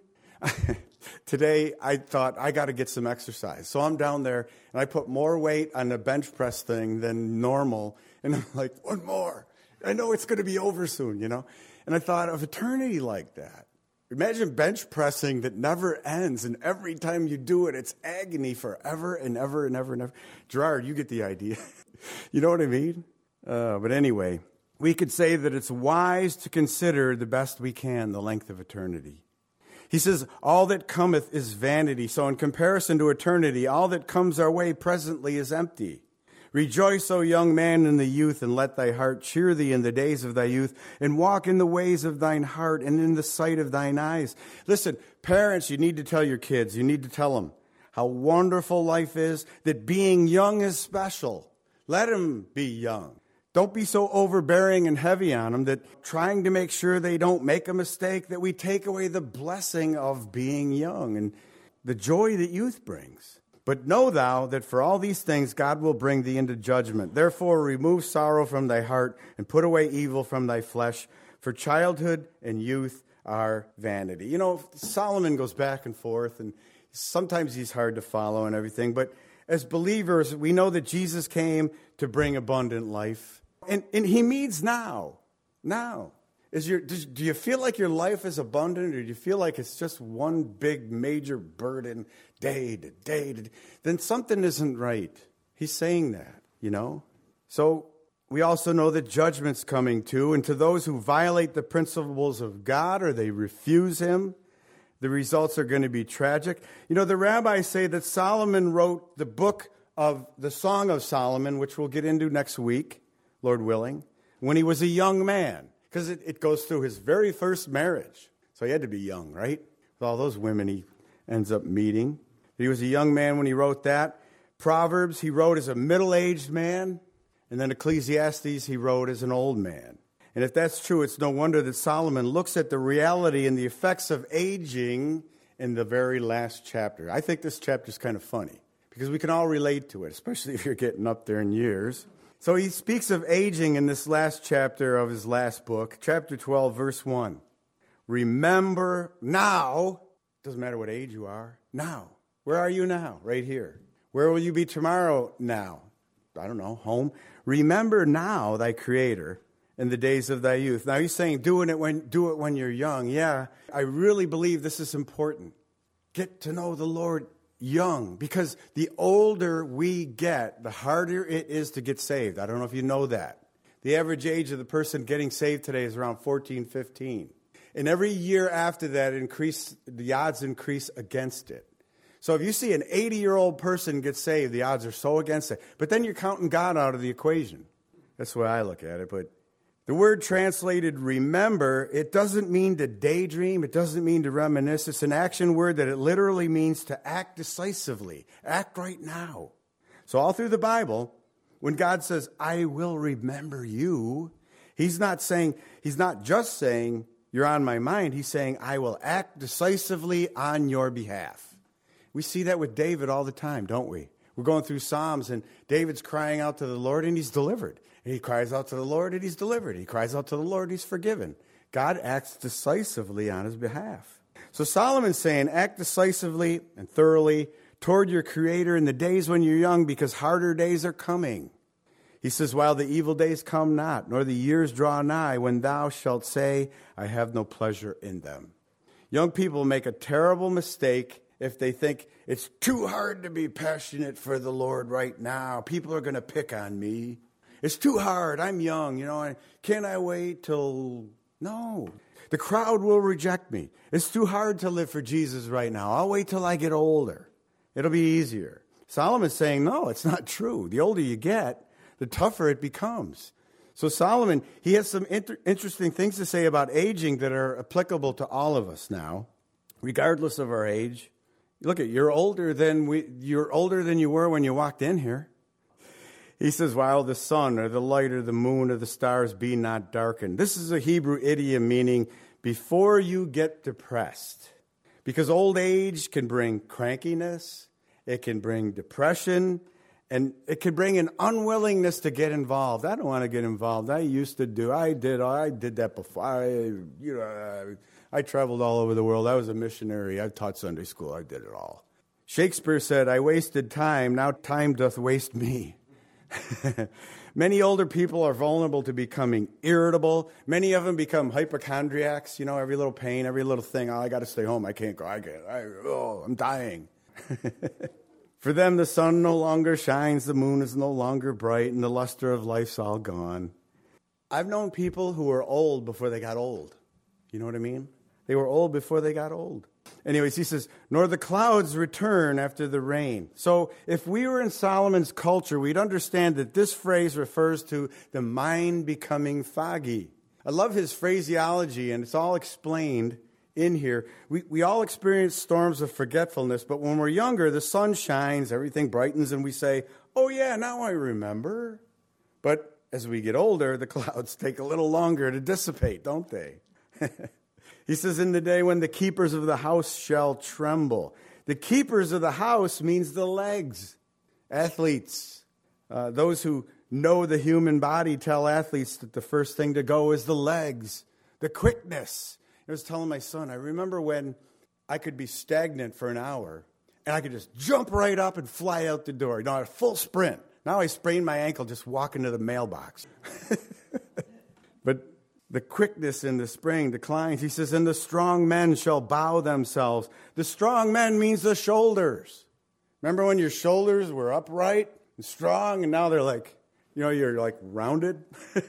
S1: Today, I thought, I got to get some exercise. So I'm down there, and I put more weight on the bench press thing than normal. And I'm like, one more. I know it's going to be over soon, you know? And I thought of eternity like that. Imagine bench pressing that never ends, and every time you do it, it's agony forever and ever and ever and ever. Gerard, you get the idea. You know what I mean? Uh, but anyway... We could say that it's wise to consider the best we can the length of eternity. He says, all that cometh is vanity. So in comparison to eternity, all that comes our way presently is empty. Rejoice, O young man, in the youth, and let thy heart cheer thee in the days of thy youth, and walk in the ways of thine heart and in the sight of thine eyes. Listen, parents, you need to tell your kids, you need to tell them how wonderful life is, that being young is special. Let them be young. Don't be so overbearing and heavy on them that trying to make sure they don't make a mistake, that we take away the blessing of being young and the joy that youth brings. But know thou that for all these things God will bring thee into judgment. Therefore remove sorrow from thy heart and put away evil from thy flesh, for childhood and youth are vanity. You know, Solomon goes back and forth, and sometimes he's hard to follow and everything, but as believers, we know that Jesus came to bring abundant life. And, and he means now. Now. Is your, does, do you feel like your life is abundant, or do you feel like it's just one big major burden day to day to day? Then something isn't right. He's saying that, you know. So we also know that judgment's coming too. And to those who violate the principles of God or they refuse him, the results are going to be tragic. You know, the rabbis say that Solomon wrote the book of the Song of Solomon, which we'll get into next week, Lord willing, when he was a young man, because it, it goes through his very first marriage. So he had to be young, right? With all those women he ends up meeting. He was a young man when he wrote that. Proverbs he wrote as a middle-aged man, and then Ecclesiastes he wrote as an old man. And if that's true, it's no wonder that Solomon looks at the reality and the effects of aging in the very last chapter. I think this chapter is kind of funny, because we can all relate to it, especially if you're getting up there in years. So he speaks of aging in this last chapter of his last book, chapter twelve, verse one. Remember now, doesn't matter what age you are, now. Where are you now? Right here. Where will you be tomorrow now? I don't know, home. Remember now thy Creator in the days of thy youth. Now he's saying doing it when, do it when you're young. Yeah, I really believe this is important. Get to know the Lord young, because the older we get, the harder it is to get saved. I don't know if you know that. The average age of the person getting saved today is around fourteen, fifteen. And every year after that, increase, the odds increase against it. So if you see an eighty-year-old person get saved, the odds are so against it. But then you're counting God out of the equation. That's the way I look at it. But the word translated remember, it doesn't mean to daydream. It doesn't mean to reminisce. It's an action word that it literally means to act decisively. Act right now. So all through the Bible, when God says, I will remember you, he's not saying, he's not just saying, you're on my mind. He's saying, I will act decisively on your behalf. We see that with David all the time, don't we? We're going through Psalms, and David's crying out to the Lord, and he's delivered. And he cries out to the Lord, and he's delivered. He cries out to the Lord, he's forgiven. God acts decisively on his behalf. So Solomon's saying, act decisively and thoroughly toward your Creator in the days when you're young, because harder days are coming. He says, while the evil days come not, nor the years draw nigh, when thou shalt say, I have no pleasure in them. Young people make a terrible mistake if they think it's too hard to be passionate for the Lord right now. People are going to pick on me. It's too hard. I'm young, you know. Can't I wait till... No. The crowd will reject me. It's too hard to live for Jesus right now. I'll wait till I get older. It'll be easier. Solomon's saying, no, it's not true. The older you get, the tougher it becomes. So Solomon, he has some inter- interesting things to say about aging that are applicable to all of us now, regardless of our age. Look at you're older than we you're older than you were when you walked in here. He says, while the sun or the light or the moon or the stars be not darkened. This is a Hebrew idiom meaning before you get depressed. Because old age can bring crankiness, it can bring depression, and it can bring an unwillingness to get involved. I don't want to get involved. I used to do. I did. I did that before. I, you know, I, I traveled all over the world. I was a missionary. I taught Sunday school. I did it all. Shakespeare said, I wasted time. Now time doth waste me. Many older people are vulnerable to becoming irritable. Many of them become hypochondriacs. You know, every little pain, every little thing. Oh, I got to stay home. I can't go. I can't. I, oh, I'm dying. For them, the sun no longer shines, the moon is no longer bright, and the luster of life's all gone. I've known people who were old before they got old. You know what I mean? They were old before they got old. Anyways, he says, nor the clouds return after the rain. So if we were in Solomon's culture, we'd understand that this phrase refers to the mind becoming foggy. I love his phraseology, and it's all explained in here. We, we all experience storms of forgetfulness, but when we're younger, the sun shines, everything brightens, and we say, oh yeah, now I remember. But as we get older, the clouds take a little longer to dissipate, don't they? He says, in the day when the keepers of the house shall tremble. The keepers of the house means the legs. Athletes, uh, those who know the human body tell athletes that the first thing to go is the legs, the quickness. I was telling my son, I remember when I could be stagnant for an hour, and I could just jump right up and fly out the door. You know, a full sprint. Now I sprained my ankle just walking to the mailbox. But the quickness in the spring declines. He says, and the strong men shall bow themselves. The strong men means the shoulders. Remember when your shoulders were upright and strong, and now they're like, you know, you're like rounded?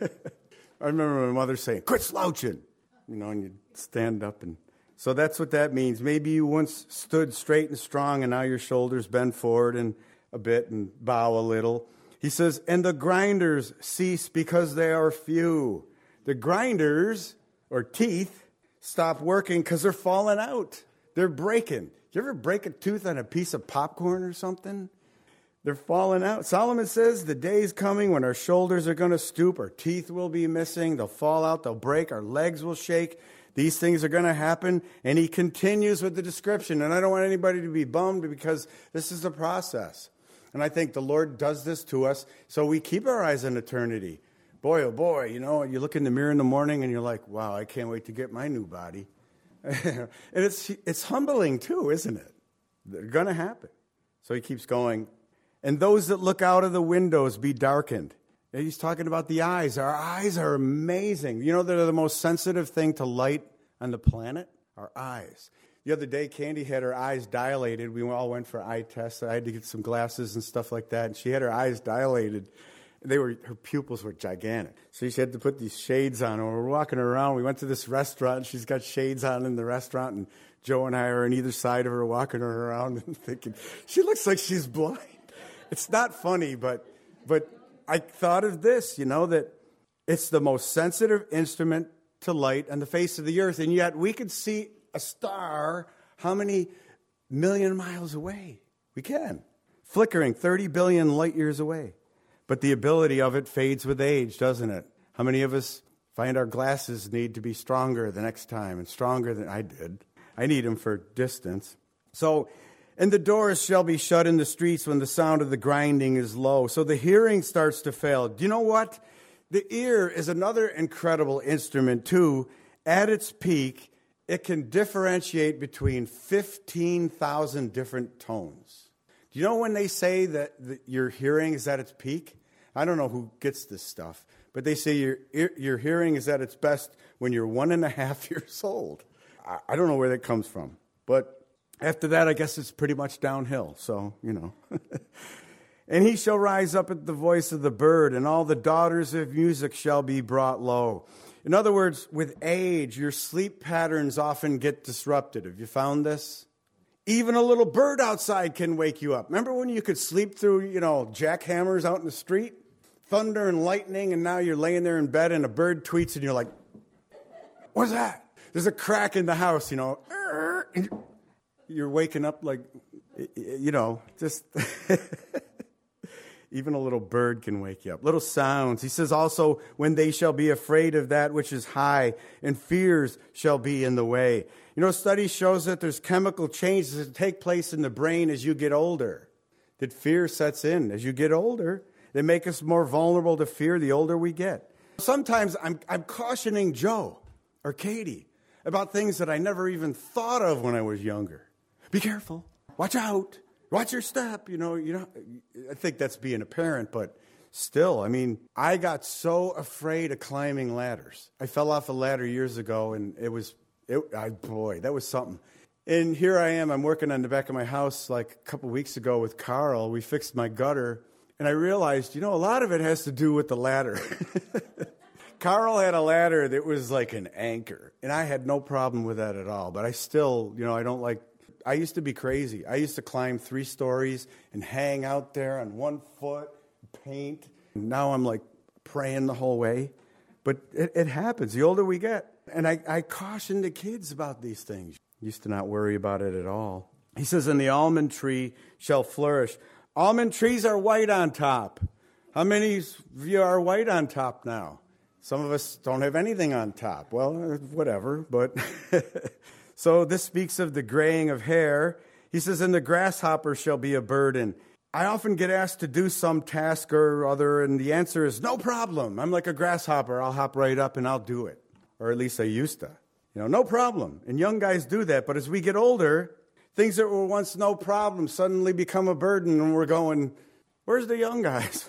S1: I remember my mother saying, quit slouching. You know, and you'd stand up. And so that's what that means. Maybe you once stood straight and strong, and now your shoulders bend forward and a bit and bow a little. He says, and the grinders cease because they are few. The grinders, or teeth, stop working because they're falling out. They're breaking. You ever break a tooth on a piece of popcorn or something? They're falling out. Solomon says the day's coming when our shoulders are going to stoop, our teeth will be missing, they'll fall out, they'll break, our legs will shake. These things are going to happen. And he continues with the description. And I don't want anybody to be bummed because this is the process. And I think the Lord does this to us so we keep our eyes on eternity. Boy, oh boy, you know, you look in the mirror in the morning and you're like, wow, I can't wait to get my new body. And it's it's humbling too, isn't it? They're going to happen. So he keeps going. And those that look out of the windows be darkened. And he's talking about the eyes. Our eyes are amazing. You know, they're the most sensitive thing to light on the planet, our eyes. The other day, Candy had her eyes dilated. We all went for eye tests. I had to get some glasses and stuff like that. And she had her eyes dilated. They were, her pupils were gigantic. So she had to put these shades on. And we were walking around. We went to this restaurant. And she's got shades on in the restaurant. And Joe and I are on either side of her walking her around and thinking, she looks like she's blind. It's not funny, but but I thought of this, you know, that it's the most sensitive instrument to light on the face of the earth. And yet we could see a star how many million miles away? We can. Flickering thirty billion light years away. But the ability of it fades with age, doesn't it? How many of us find our glasses need to be stronger the next time and stronger than I did? I need them for distance. So, and the doors shall be shut in the streets when the sound of the grinding is low. So the hearing starts to fail. Do you know what? The ear is another incredible instrument too. At its peak, it can differentiate between fifteen thousand different tones. Do you know when they say that the, your hearing is at its peak? I don't know who gets this stuff, but they say your your hearing is at its best when you're one and a half years old. I, I don't know where that comes from, but after that, I guess it's pretty much downhill. So, you know. And he shall rise up at the voice of the bird, and all the daughters of music shall be brought low. In other words, with age, your sleep patterns often get disrupted. Have you found this? Even a little bird outside can wake you up. Remember when you could sleep through, you know, jackhammers out in the street? Thunder and lightning, and now you're laying there in bed and a bird tweets and you're like, what's that? There's a crack in the house, you know. And you're waking up like, you know, just... Even a little bird can wake you up. Little sounds. He says also, when they shall be afraid of that which is high, and fears shall be in the way. You know, study shows that there's chemical changes that take place in the brain as you get older. That fear sets in as you get older. They make us more vulnerable to fear the older we get. Sometimes I'm, I'm cautioning Joe or Katie about things that I never even thought of when I was younger. Be careful. Watch out. Watch your step, you know, you know. I think that's being a parent, but still, I mean, I got so afraid of climbing ladders. I fell off a ladder years ago, and it was, it, I, boy, that was something. And here I am, I'm working on the back of my house like a couple weeks ago with Carl. We fixed my gutter, and I realized, you know, a lot of it has to do with the ladder. Carl had a ladder that was like an anchor, and I had no problem with that at all. But I still, you know, I don't like, I used to be crazy. I used to climb three stories and hang out there on one foot, paint. Now I'm like praying the whole way. But it, it happens the older we get. And I, I caution the kids about these things. Used to not worry about it at all. He says, and the almond tree shall flourish. Almond trees are white on top. How many of you are white on top now? Some of us don't have anything on top. Well, whatever, but... So this speaks of the graying of hair. He says, and the grasshopper shall be a burden. I often get asked to do some task or other, and the answer is, no problem. I'm like a grasshopper. I'll hop right up and I'll do it. Or at least I used to. You know, no problem. And young guys do that. But as we get older, things that were once no problem suddenly become a burden, and we're going, where's the young guys?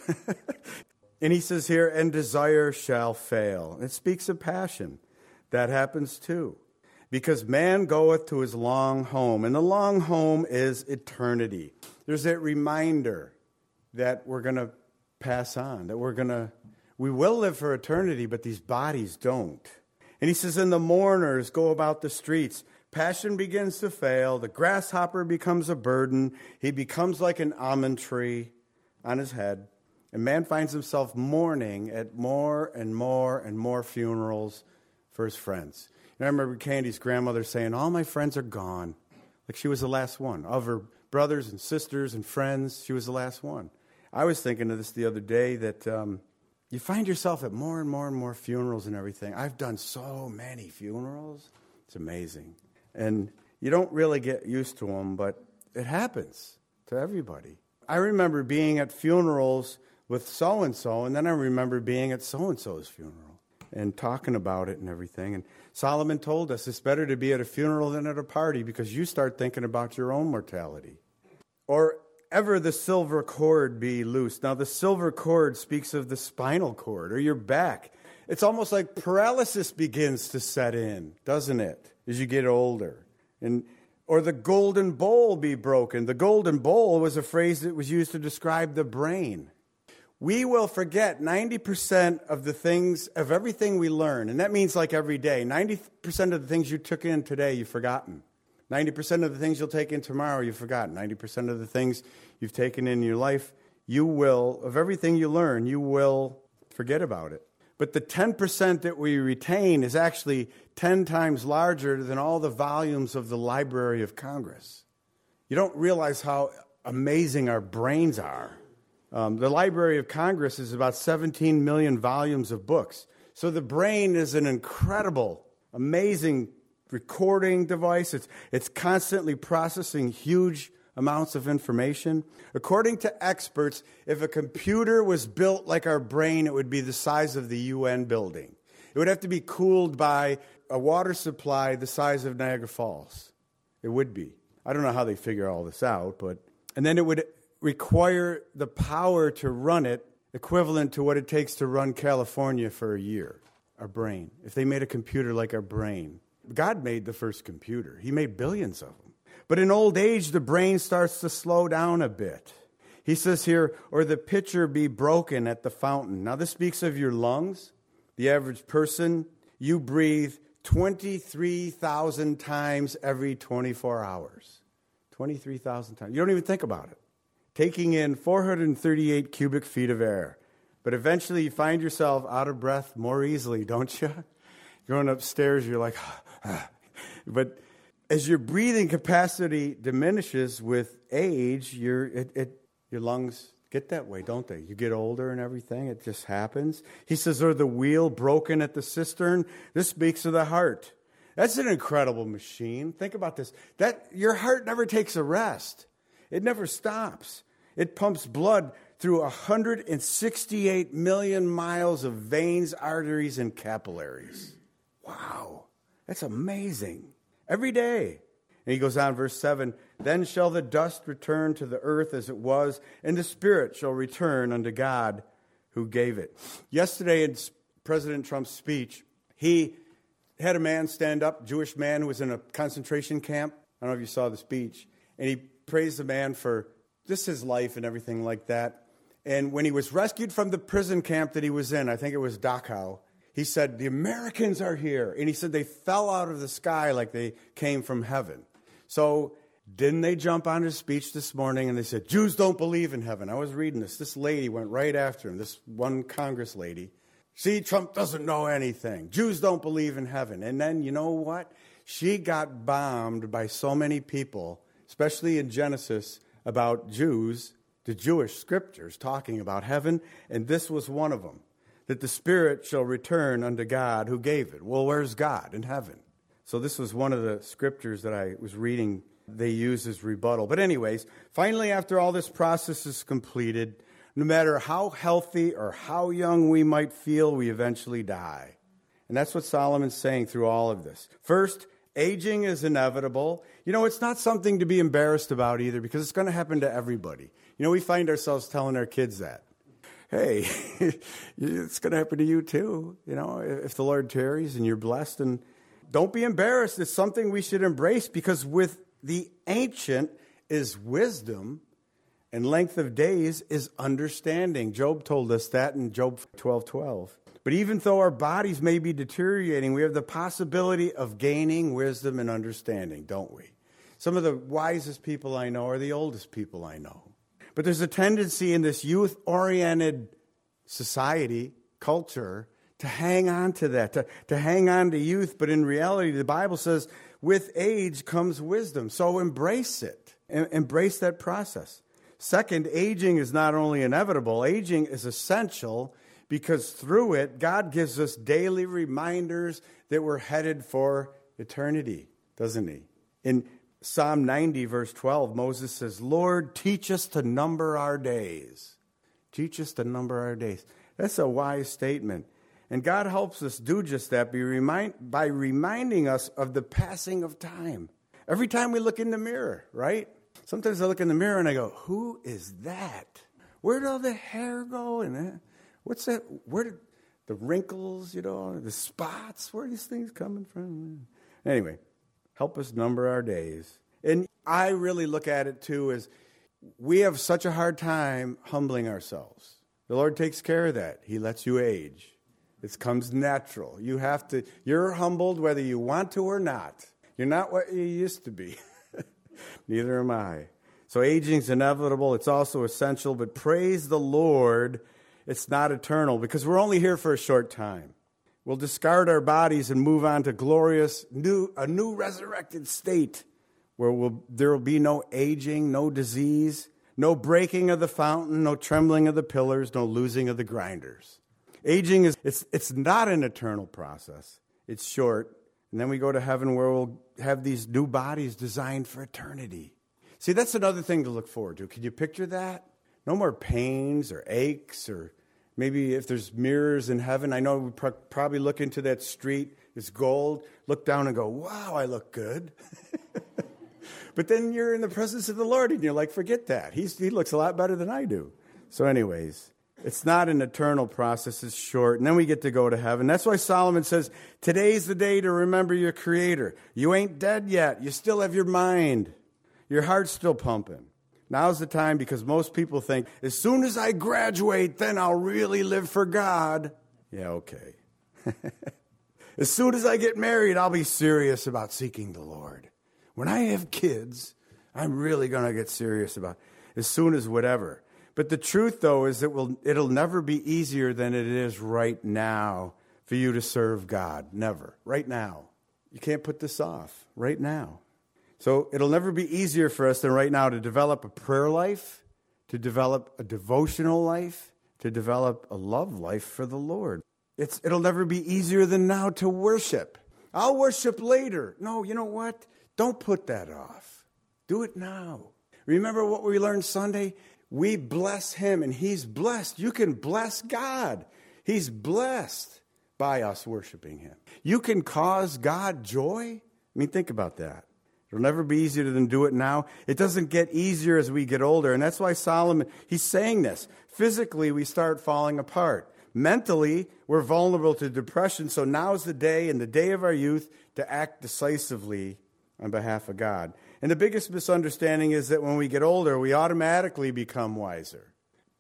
S1: And he says here, and desire shall fail. It speaks of passion. That happens too. Because man goeth to his long home, and the long home is eternity. There's that reminder that we're going to pass on, that we're going to, we will live for eternity, but these bodies don't. And he says, and the mourners go about the streets. Passion begins to fail. The grasshopper becomes a burden. He becomes like an almond tree on his head. And man finds himself mourning at more and more and more funerals for his friends. And I remember Candy's grandmother saying, all my friends are gone. Like she was the last one. Of her brothers and sisters and friends, she was the last one. I was thinking of this the other day, that um, you find yourself at more and more and more funerals and everything. I've done so many funerals. It's amazing. And you don't really get used to them, but it happens to everybody. I remember being at funerals with so-and-so, and then I remember being at so-and-so's funeral and talking about it and everything. And Solomon told us it's better to be at a funeral than at a party, because you start thinking about your own mortality. Or ever the silver cord be loose. Now, the silver cord speaks of the spinal cord or your back. It's almost like paralysis begins to set in, doesn't it, as you get older? And or the golden bowl be broken. The golden bowl was a phrase that was used to describe the brain. We will forget ninety percent of the things, of everything we learn. And that means like every day. ninety percent of the things you took in today, you've forgotten. ninety percent of the things you'll take in tomorrow, you've forgotten. ninety percent of the things you've taken in your life, you will, of everything you learn, you will forget about it. But the ten percent that we retain is actually ten times larger than all the volumes of the Library of Congress. You don't realize how amazing our brains are. Um, the Library of Congress is about seventeen million volumes of books. So the brain is an incredible, amazing recording device. It's, it's constantly processing huge amounts of information. According to experts, if a computer was built like our brain, it would be the size of the U N building. It would have to be cooled by a water supply the size of Niagara Falls. It would be. I don't know how they figure all this out, but and then it would require the power to run it equivalent to what it takes to run California for a year, our brain. If they made a computer like our brain. God made the first computer. He made billions of them. But in old age, the brain starts to slow down a bit. He says here, or the pitcher be broken at the fountain. Now this speaks of your lungs. The average person, you breathe twenty-three thousand times every twenty-four hours. twenty-three thousand times. You don't even think about it. Taking in four hundred thirty-eight cubic feet of air. But eventually you find yourself out of breath more easily, don't you? Going upstairs, you're like, ah. But as your breathing capacity diminishes with age, your it, it, your lungs get that way, don't they? You get older and everything. It just happens. He says, or the wheel broken at the cistern. This speaks of the heart. That's an incredible machine. Think about this. That your heart never takes a rest. It never stops. It pumps blood through one hundred sixty-eight million miles of veins, arteries, and capillaries. Wow. That's amazing. Every day. And he goes on, verse seven, then shall the dust return to the earth as it was, and the spirit shall return unto God who gave it. Yesterday in President Trump's speech, he had a man stand up, a Jewish man who was in a concentration camp. I don't know if you saw the speech. And he praised the man for just his life and everything like that. And when he was rescued from the prison camp that he was in, I think it was Dachau, he said, the Americans are here. And he said they fell out of the sky like they came from heaven. So didn't they jump on his speech this morning and they said, Jews don't believe in heaven? I was reading this. This lady went right after him, this one Congress lady. See, Trump doesn't know anything. Jews don't believe in heaven. And then, you know what? She got bombed by so many people, especially in Genesis, about Jews, the Jewish scriptures talking about heaven. And this was one of them, that the Spirit shall return unto God who gave it. Well, where's God? In heaven. So this was one of the scriptures that I was reading they use as rebuttal. But anyways, finally, after all this process is completed, no matter how healthy or how young we might feel, we eventually die. And that's what Solomon's saying through all of this. First, aging is inevitable. You know, it's not something to be embarrassed about either, because it's going to happen to everybody. You know, we find ourselves telling our kids that. Hey, it's going to happen to you too, you know, if the Lord tarries and you're blessed. And don't be embarrassed. It's something we should embrace, because with the ancient is wisdom, and length of days is understanding. Job told us that in Job twelve twelve. But even though our bodies may be deteriorating, we have the possibility of gaining wisdom and understanding, don't we? Some of the wisest people I know are the oldest people I know. But there's a tendency in this youth-oriented society, culture, to hang on to that, to, to hang on to youth. But in reality, the Bible says, with age comes wisdom. So embrace it. Em- embrace that process. Second, aging is not only inevitable, aging is essential, because through it, God gives us daily reminders that we're headed for eternity, doesn't he? In Psalm ninety, verse twelve, Moses says, Lord, teach us to number our days. Teach us to number our days. That's a wise statement. And God helps us do just that by, remind, by reminding us of the passing of time. Every time we look in the mirror, right? Sometimes I look in the mirror and I go, who is that? Where did all the hair go? And uh, what's that? Where did the wrinkles, you know, the spots, where are these things coming from? Anyway, help us number our days. And I really look at it, too, as we have such a hard time humbling ourselves. The Lord takes care of that. He lets you age. It comes natural. You have to, you're humbled whether you want to or not. You're not what you used to be. Neither am I. So aging is inevitable. It's also essential. But praise the Lord, it's not eternal, because we're only here for a short time. We'll discard our bodies and move on to glorious, new, a new resurrected state where we'll, there will be no aging, no disease, no breaking of the fountain, no trembling of the pillars, no losing of the grinders. Aging is, it's, it's not an eternal process. It's short. And then we go to heaven where we'll have these new bodies designed for eternity. See, that's another thing to look forward to. Can you picture that? No more pains or aches, or maybe if there's mirrors in heaven. I know we pro- probably look into that street, it's gold, look down and go, wow, I look good. But then you're in the presence of the Lord and you're like, forget that. He's, he looks a lot better than I do. So anyways, it's not an eternal process. It's short. And then we get to go to heaven. That's why Solomon says, today's the day to remember your Creator. You ain't dead yet. You still have your mind. Your heart's still pumping. Now's the time, because most people think, as soon as I graduate, then I'll really live for God. Yeah, okay. As soon as I get married, I'll be serious about seeking the Lord. When I have kids, I'm really going to get serious about it. As soon as whatever. But the truth, though, is that will it'll never be easier than it is right now for you to serve God. Never. Right now. You can't put this off. Right now. So it'll never be easier for us than right now to develop a prayer life, to develop a devotional life, to develop a love life for the Lord. It's, it'll never be easier than now to worship. I'll worship later. No, you know what? Don't put that off. Do it now. Remember what we learned Sunday? We bless Him and He's blessed. You can bless God. He's blessed by us worshiping Him. You can cause God joy. I mean, think about that. It'll never be easier than do it now. It doesn't get easier as we get older. And that's why Solomon, he's saying this. Physically, we start falling apart. Mentally, we're vulnerable to depression. So now's the day, and the day of our youth, to act decisively on behalf of God. And the biggest misunderstanding is that when we get older, we automatically become wiser.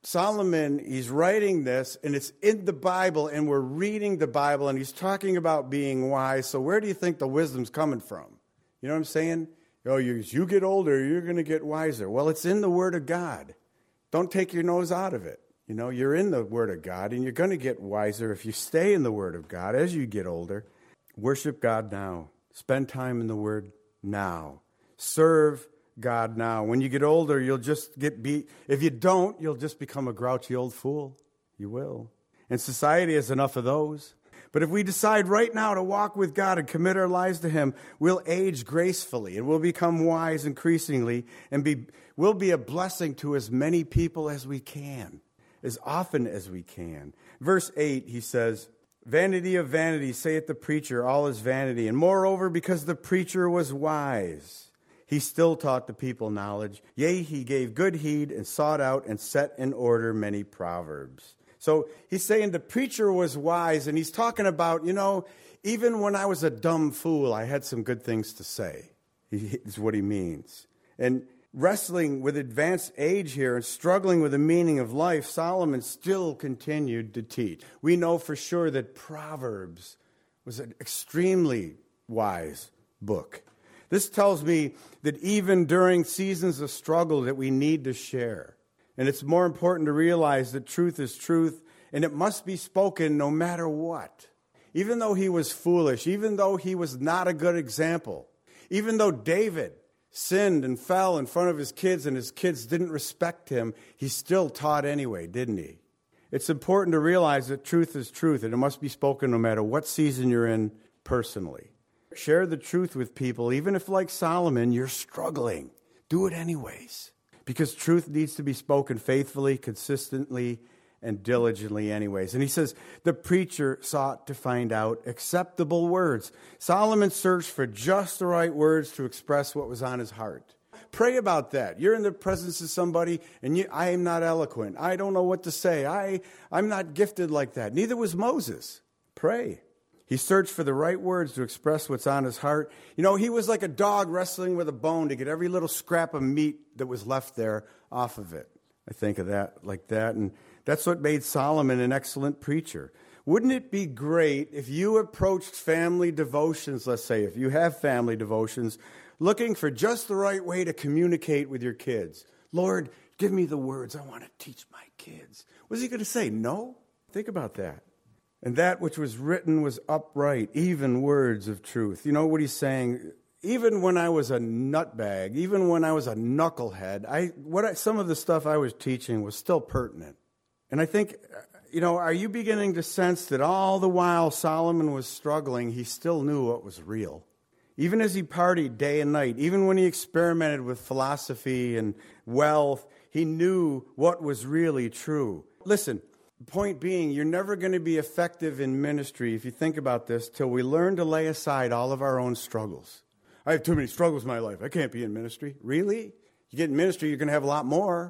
S1: Solomon, he's writing this, and it's in the Bible, and we're reading the Bible, and he's talking about being wise. So where do you think the wisdom's coming from? You know what I'm saying? Oh, you, as you get older, you're going to get wiser. Well, it's in the Word of God. Don't take your nose out of it. You know, you're in the Word of God, and you're going to get wiser if you stay in the Word of God as you get older. Worship God now. Spend time in the Word now. Serve God now. When you get older, you'll just get beat. If you don't, you'll just become a grouchy old fool. You will. And society has enough of those. But if we decide right now to walk with God and commit our lives to Him, we'll age gracefully and we'll become wise increasingly and be we'll be a blessing to as many people as we can, as often as we can. Verse eight, he says, "Vanity of vanities, saith the preacher, all is vanity. And moreover, because the preacher was wise, he still taught the people knowledge. Yea, he gave good heed and sought out and set in order many proverbs." So he's saying the preacher was wise, and he's talking about, you know, even when I was a dumb fool, I had some good things to say, is what he means. And wrestling with advanced age here and struggling with the meaning of life, Solomon still continued to teach. We know for sure that Proverbs was an extremely wise book. This tells me that even during seasons of struggle that we need to share. And it's more important to realize that truth is truth, and it must be spoken no matter what. Even though he was foolish, even though he was not a good example, even though David sinned and fell in front of his kids and his kids didn't respect him, he still taught anyway, didn't he? It's important to realize that truth is truth, and it must be spoken no matter what season you're in personally. Share the truth with people, even if, like Solomon, you're struggling. Do it anyways. Because truth needs to be spoken faithfully, consistently, and diligently anyways. And he says, the preacher sought to find out acceptable words. Solomon searched for just the right words to express what was on his heart. Pray about that. You're in the presence of somebody, and you, I am not eloquent. I don't know what to say. I, I'm not gifted like that. Neither was Moses. Pray. He searched for the right words to express what's on his heart. You know, he was like a dog wrestling with a bone to get every little scrap of meat that was left there off of it. I think of that like that. And that's what made Solomon an excellent preacher. Wouldn't it be great if you approached family devotions, let's say, if you have family devotions, looking for just the right way to communicate with your kids? Lord, give me the words I want to teach my kids. Was he going to say no? Think about that. And that which was written was upright, even words of truth. You know what he's saying? Even when I was a nutbag, even when I was a knucklehead, I what I, some of the stuff I was teaching was still pertinent. And I think, you know, are you beginning to sense that all the while Solomon was struggling, he still knew what was real? Even as he partied day and night, even when he experimented with philosophy and wealth, he knew what was really true. Listen. Point being, you're never going to be effective in ministry, if you think about this, till we learn to lay aside all of our own struggles. I have too many struggles in my life. I can't be in ministry. Really? You get in ministry, you're going to have a lot more.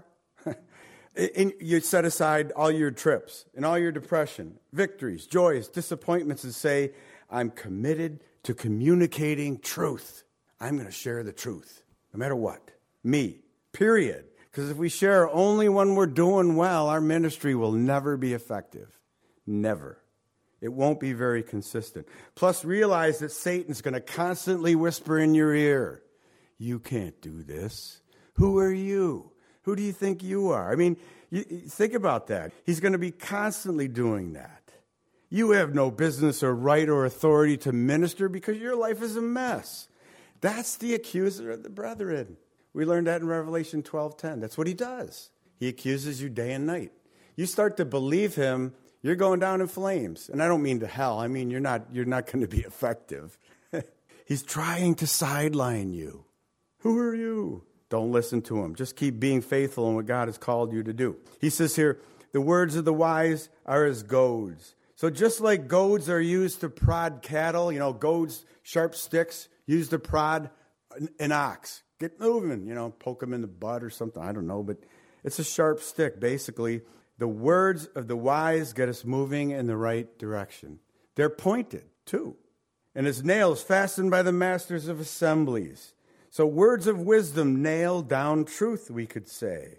S1: And you set aside all your trips and all your depression, victories, joys, disappointments, and say, I'm committed to communicating truth. I'm going to share the truth, no matter what. Me, period. Because if we share only when we're doing well, our ministry will never be effective. Never. It won't be very consistent. Plus, realize that Satan's going to constantly whisper in your ear, you can't do this. Who are you? Who do you think you are? I mean, you, think about that. He's going to be constantly doing that. You have no business or right or authority to minister because your life is a mess. That's the accuser of the brethren. We learned that in Revelation twelve ten. That's what he does. He accuses you day and night. You start to believe him, you're going down in flames. And I don't mean to hell. I mean, you're not, you're not going to be effective. He's trying to sideline you. Who are you? Don't listen to him. Just keep being faithful in what God has called you to do. He says here, the words of the wise are as goads. So just like goads are used to prod cattle, you know, goads, sharp sticks, used to prod an, an ox. Get moving, you know, poke them in the butt or something. I don't know, but it's a sharp stick, basically. The words of the wise get us moving in the right direction. They're pointed, too. And as nails fastened by the masters of assemblies. So words of wisdom nail down truth, we could say.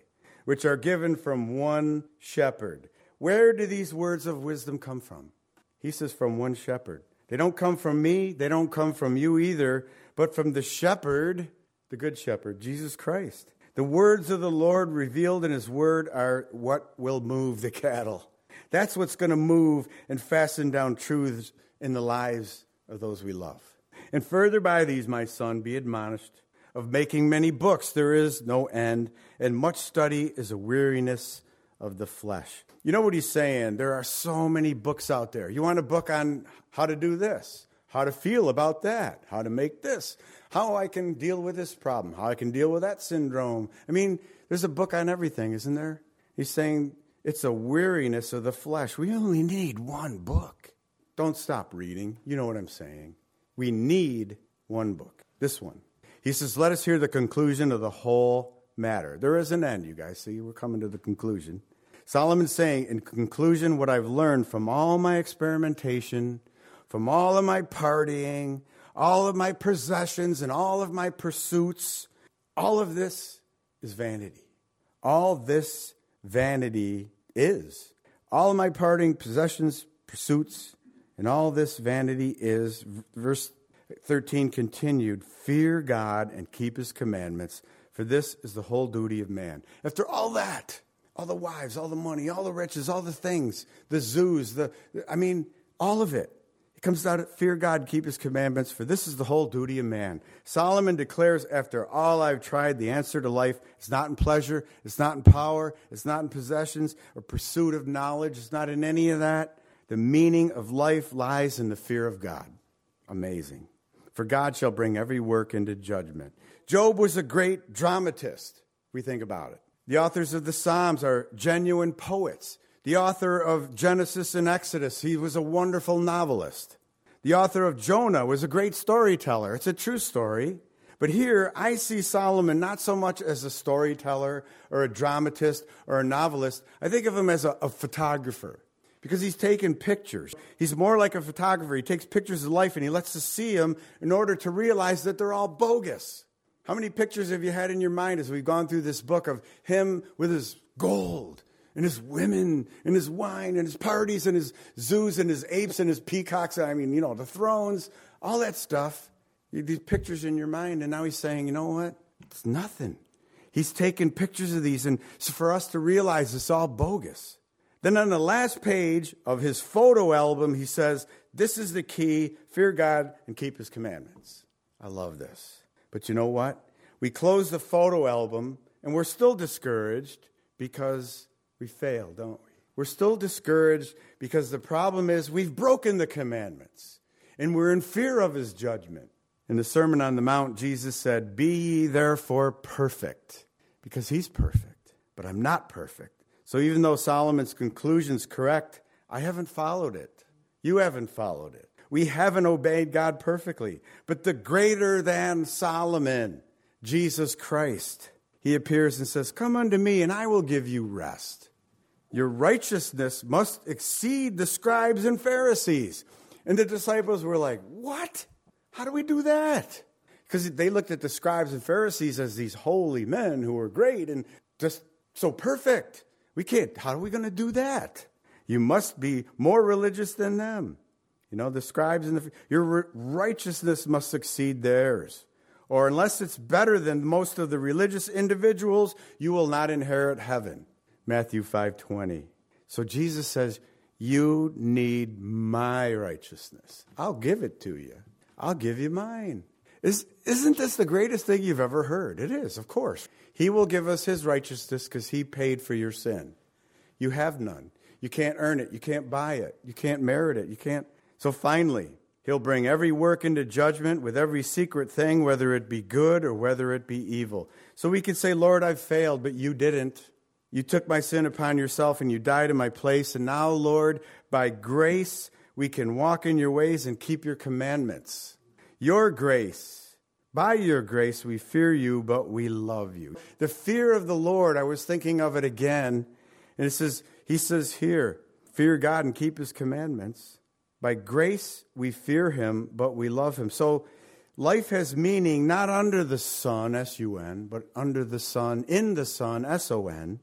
S1: which are given from one shepherd. Where do these words of wisdom come from? He says from one shepherd. They don't come from me. They don't come from you either, but from the shepherd, the good shepherd, Jesus Christ. The words of the Lord revealed in his word are what will move the cattle. That's what's going to move and fasten down truths in the lives of those we love. And further by these, my son, be admonished. Of making many books there is no end, and much study is a weariness of the flesh. You know what he's saying? There are so many books out there. You want a book on how to do this, how to feel about that, how to make this, how I can deal with this problem, how I can deal with that syndrome. I mean, there's a book on everything, isn't there? He's saying it's a weariness of the flesh. We only need one book. Don't stop reading. You know what I'm saying. We need one book, this one. He says, let us hear the conclusion of the whole matter. There is an end, you guys. See, we're coming to the conclusion. Solomon's saying, in conclusion, what I've learned from all my experimentation, from all of my partying, all of my possessions and all of my pursuits, all of this is vanity. All this vanity is. All of my partying, possessions, pursuits, and all this vanity is, verse thirteen continued, fear God and keep his commandments, for this is the whole duty of man. After all that, all the wives, all the money, all the riches, all the things, the zoos, the I mean, all of it. It comes out of fear God, keep his commandments, for this is the whole duty of man. Solomon declares, after all I've tried, the answer to life is not in pleasure, it's not in power, it's not in possessions or pursuit of knowledge, it's not in any of that. The meaning of life lies in the fear of God. Amazing. For God shall bring every work into judgment. Job was a great dramatist, if we think about it. The authors of the Psalms are genuine poets. The author of Genesis and Exodus, he was a wonderful novelist. The author of Jonah was a great storyteller. It's a true story. But here, I see Solomon not so much as a storyteller or a dramatist or a novelist. I think of him as a, a photographer. Because he's taking pictures. He's more like a photographer. He takes pictures of life and he lets us see them in order to realize that they're all bogus. How many pictures have you had in your mind as we've gone through this book of him with his gold and his women and his wine and his parties and his zoos and his apes and his peacocks? I mean, you know, the thrones, all that stuff. These pictures in your mind. And now he's saying, you know what? It's nothing. He's taking pictures of these. And so for us to realize it's all bogus. Then on the last page of his photo album, he says, this is the key, fear God and keep his commandments. I love this. But you know what? We close the photo album and we're still discouraged because we fail, don't we? We're still discouraged because the problem is we've broken the commandments and we're in fear of his judgment. In the Sermon on the Mount, Jesus said, be ye therefore perfect, because he's perfect, but I'm not perfect. So even though Solomon's conclusion is correct, I haven't followed it. You haven't followed it. We haven't obeyed God perfectly. But the greater than Solomon, Jesus Christ, he appears and says, come unto me and I will give you rest. Your righteousness must exceed the scribes and Pharisees. And the disciples were like, what? How do we do that? Because they looked at the scribes and Pharisees as these holy men who were great and just so perfect. We can't. How are we going to do that? You must be more religious than them. You know, the scribes and the, your righteousness must exceed theirs. Or unless it's better than most of the religious individuals, you will not inherit heaven. Matthew five twenty. So Jesus says, you need my righteousness. I'll give it to you. I'll give you mine. Is, isn't this the greatest thing you've ever heard? It is, of course. He will give us his righteousness because he paid for your sin. You have none. You can't earn it. You can't buy it. You can't merit it. You can't. So finally, he'll bring every work into judgment with every secret thing, whether it be good or whether it be evil. So we can say, Lord, I've failed, but you didn't. You took my sin upon yourself and you died in my place. And now, Lord, by grace, we can walk in your ways and keep your commandments. Your grace, by your grace, we fear you, but we love you. The fear of the Lord, I was thinking of it again. And it says, he says here, fear God and keep his commandments. By grace, we fear him, but we love him. So life has meaning not under the sun, S U N, but under the sun, in the sun, S O N.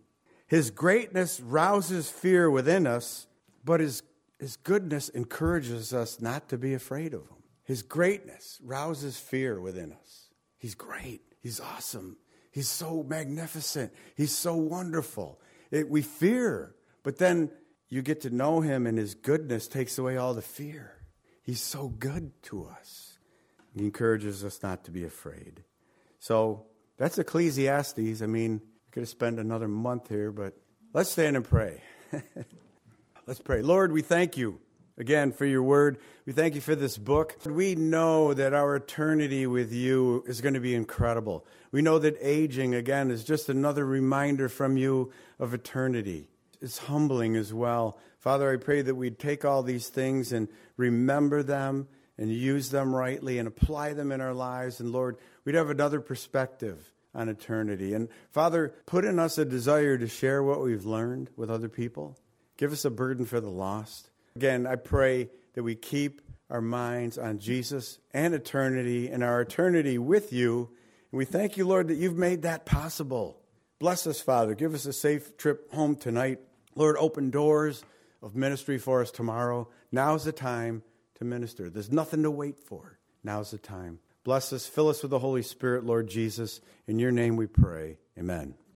S1: His greatness rouses fear within us, but his, his goodness encourages us not to be afraid of him. His greatness rouses fear within us. He's great. He's awesome. He's so magnificent. He's so wonderful. It, we fear, but then you get to know him, and his goodness takes away all the fear. He's so good to us. He encourages us not to be afraid. So that's Ecclesiastes. I mean, we could have spent another month here, but let's stand and pray. Let's pray. Lord, we thank you again for your word. We thank you for this book. We know that our eternity with you is going to be incredible. We know that aging, again, is just another reminder from you of eternity. It's humbling as well. Father, I pray that we'd take all these things and remember them and use them rightly and apply them in our lives. And Lord, we'd have another perspective on eternity. And Father, put in us a desire to share what we've learned with other people. Give us a burden for the lost. Again, I pray that we keep our minds on Jesus and eternity and our eternity with you. And we thank you, Lord, that you've made that possible. Bless us, Father. Give us a safe trip home tonight. Lord, open doors of ministry for us tomorrow. Now's the time to minister. There's nothing to wait for. Now's the time. Bless us. Fill us with the Holy Spirit, Lord Jesus. In your name we pray. Amen.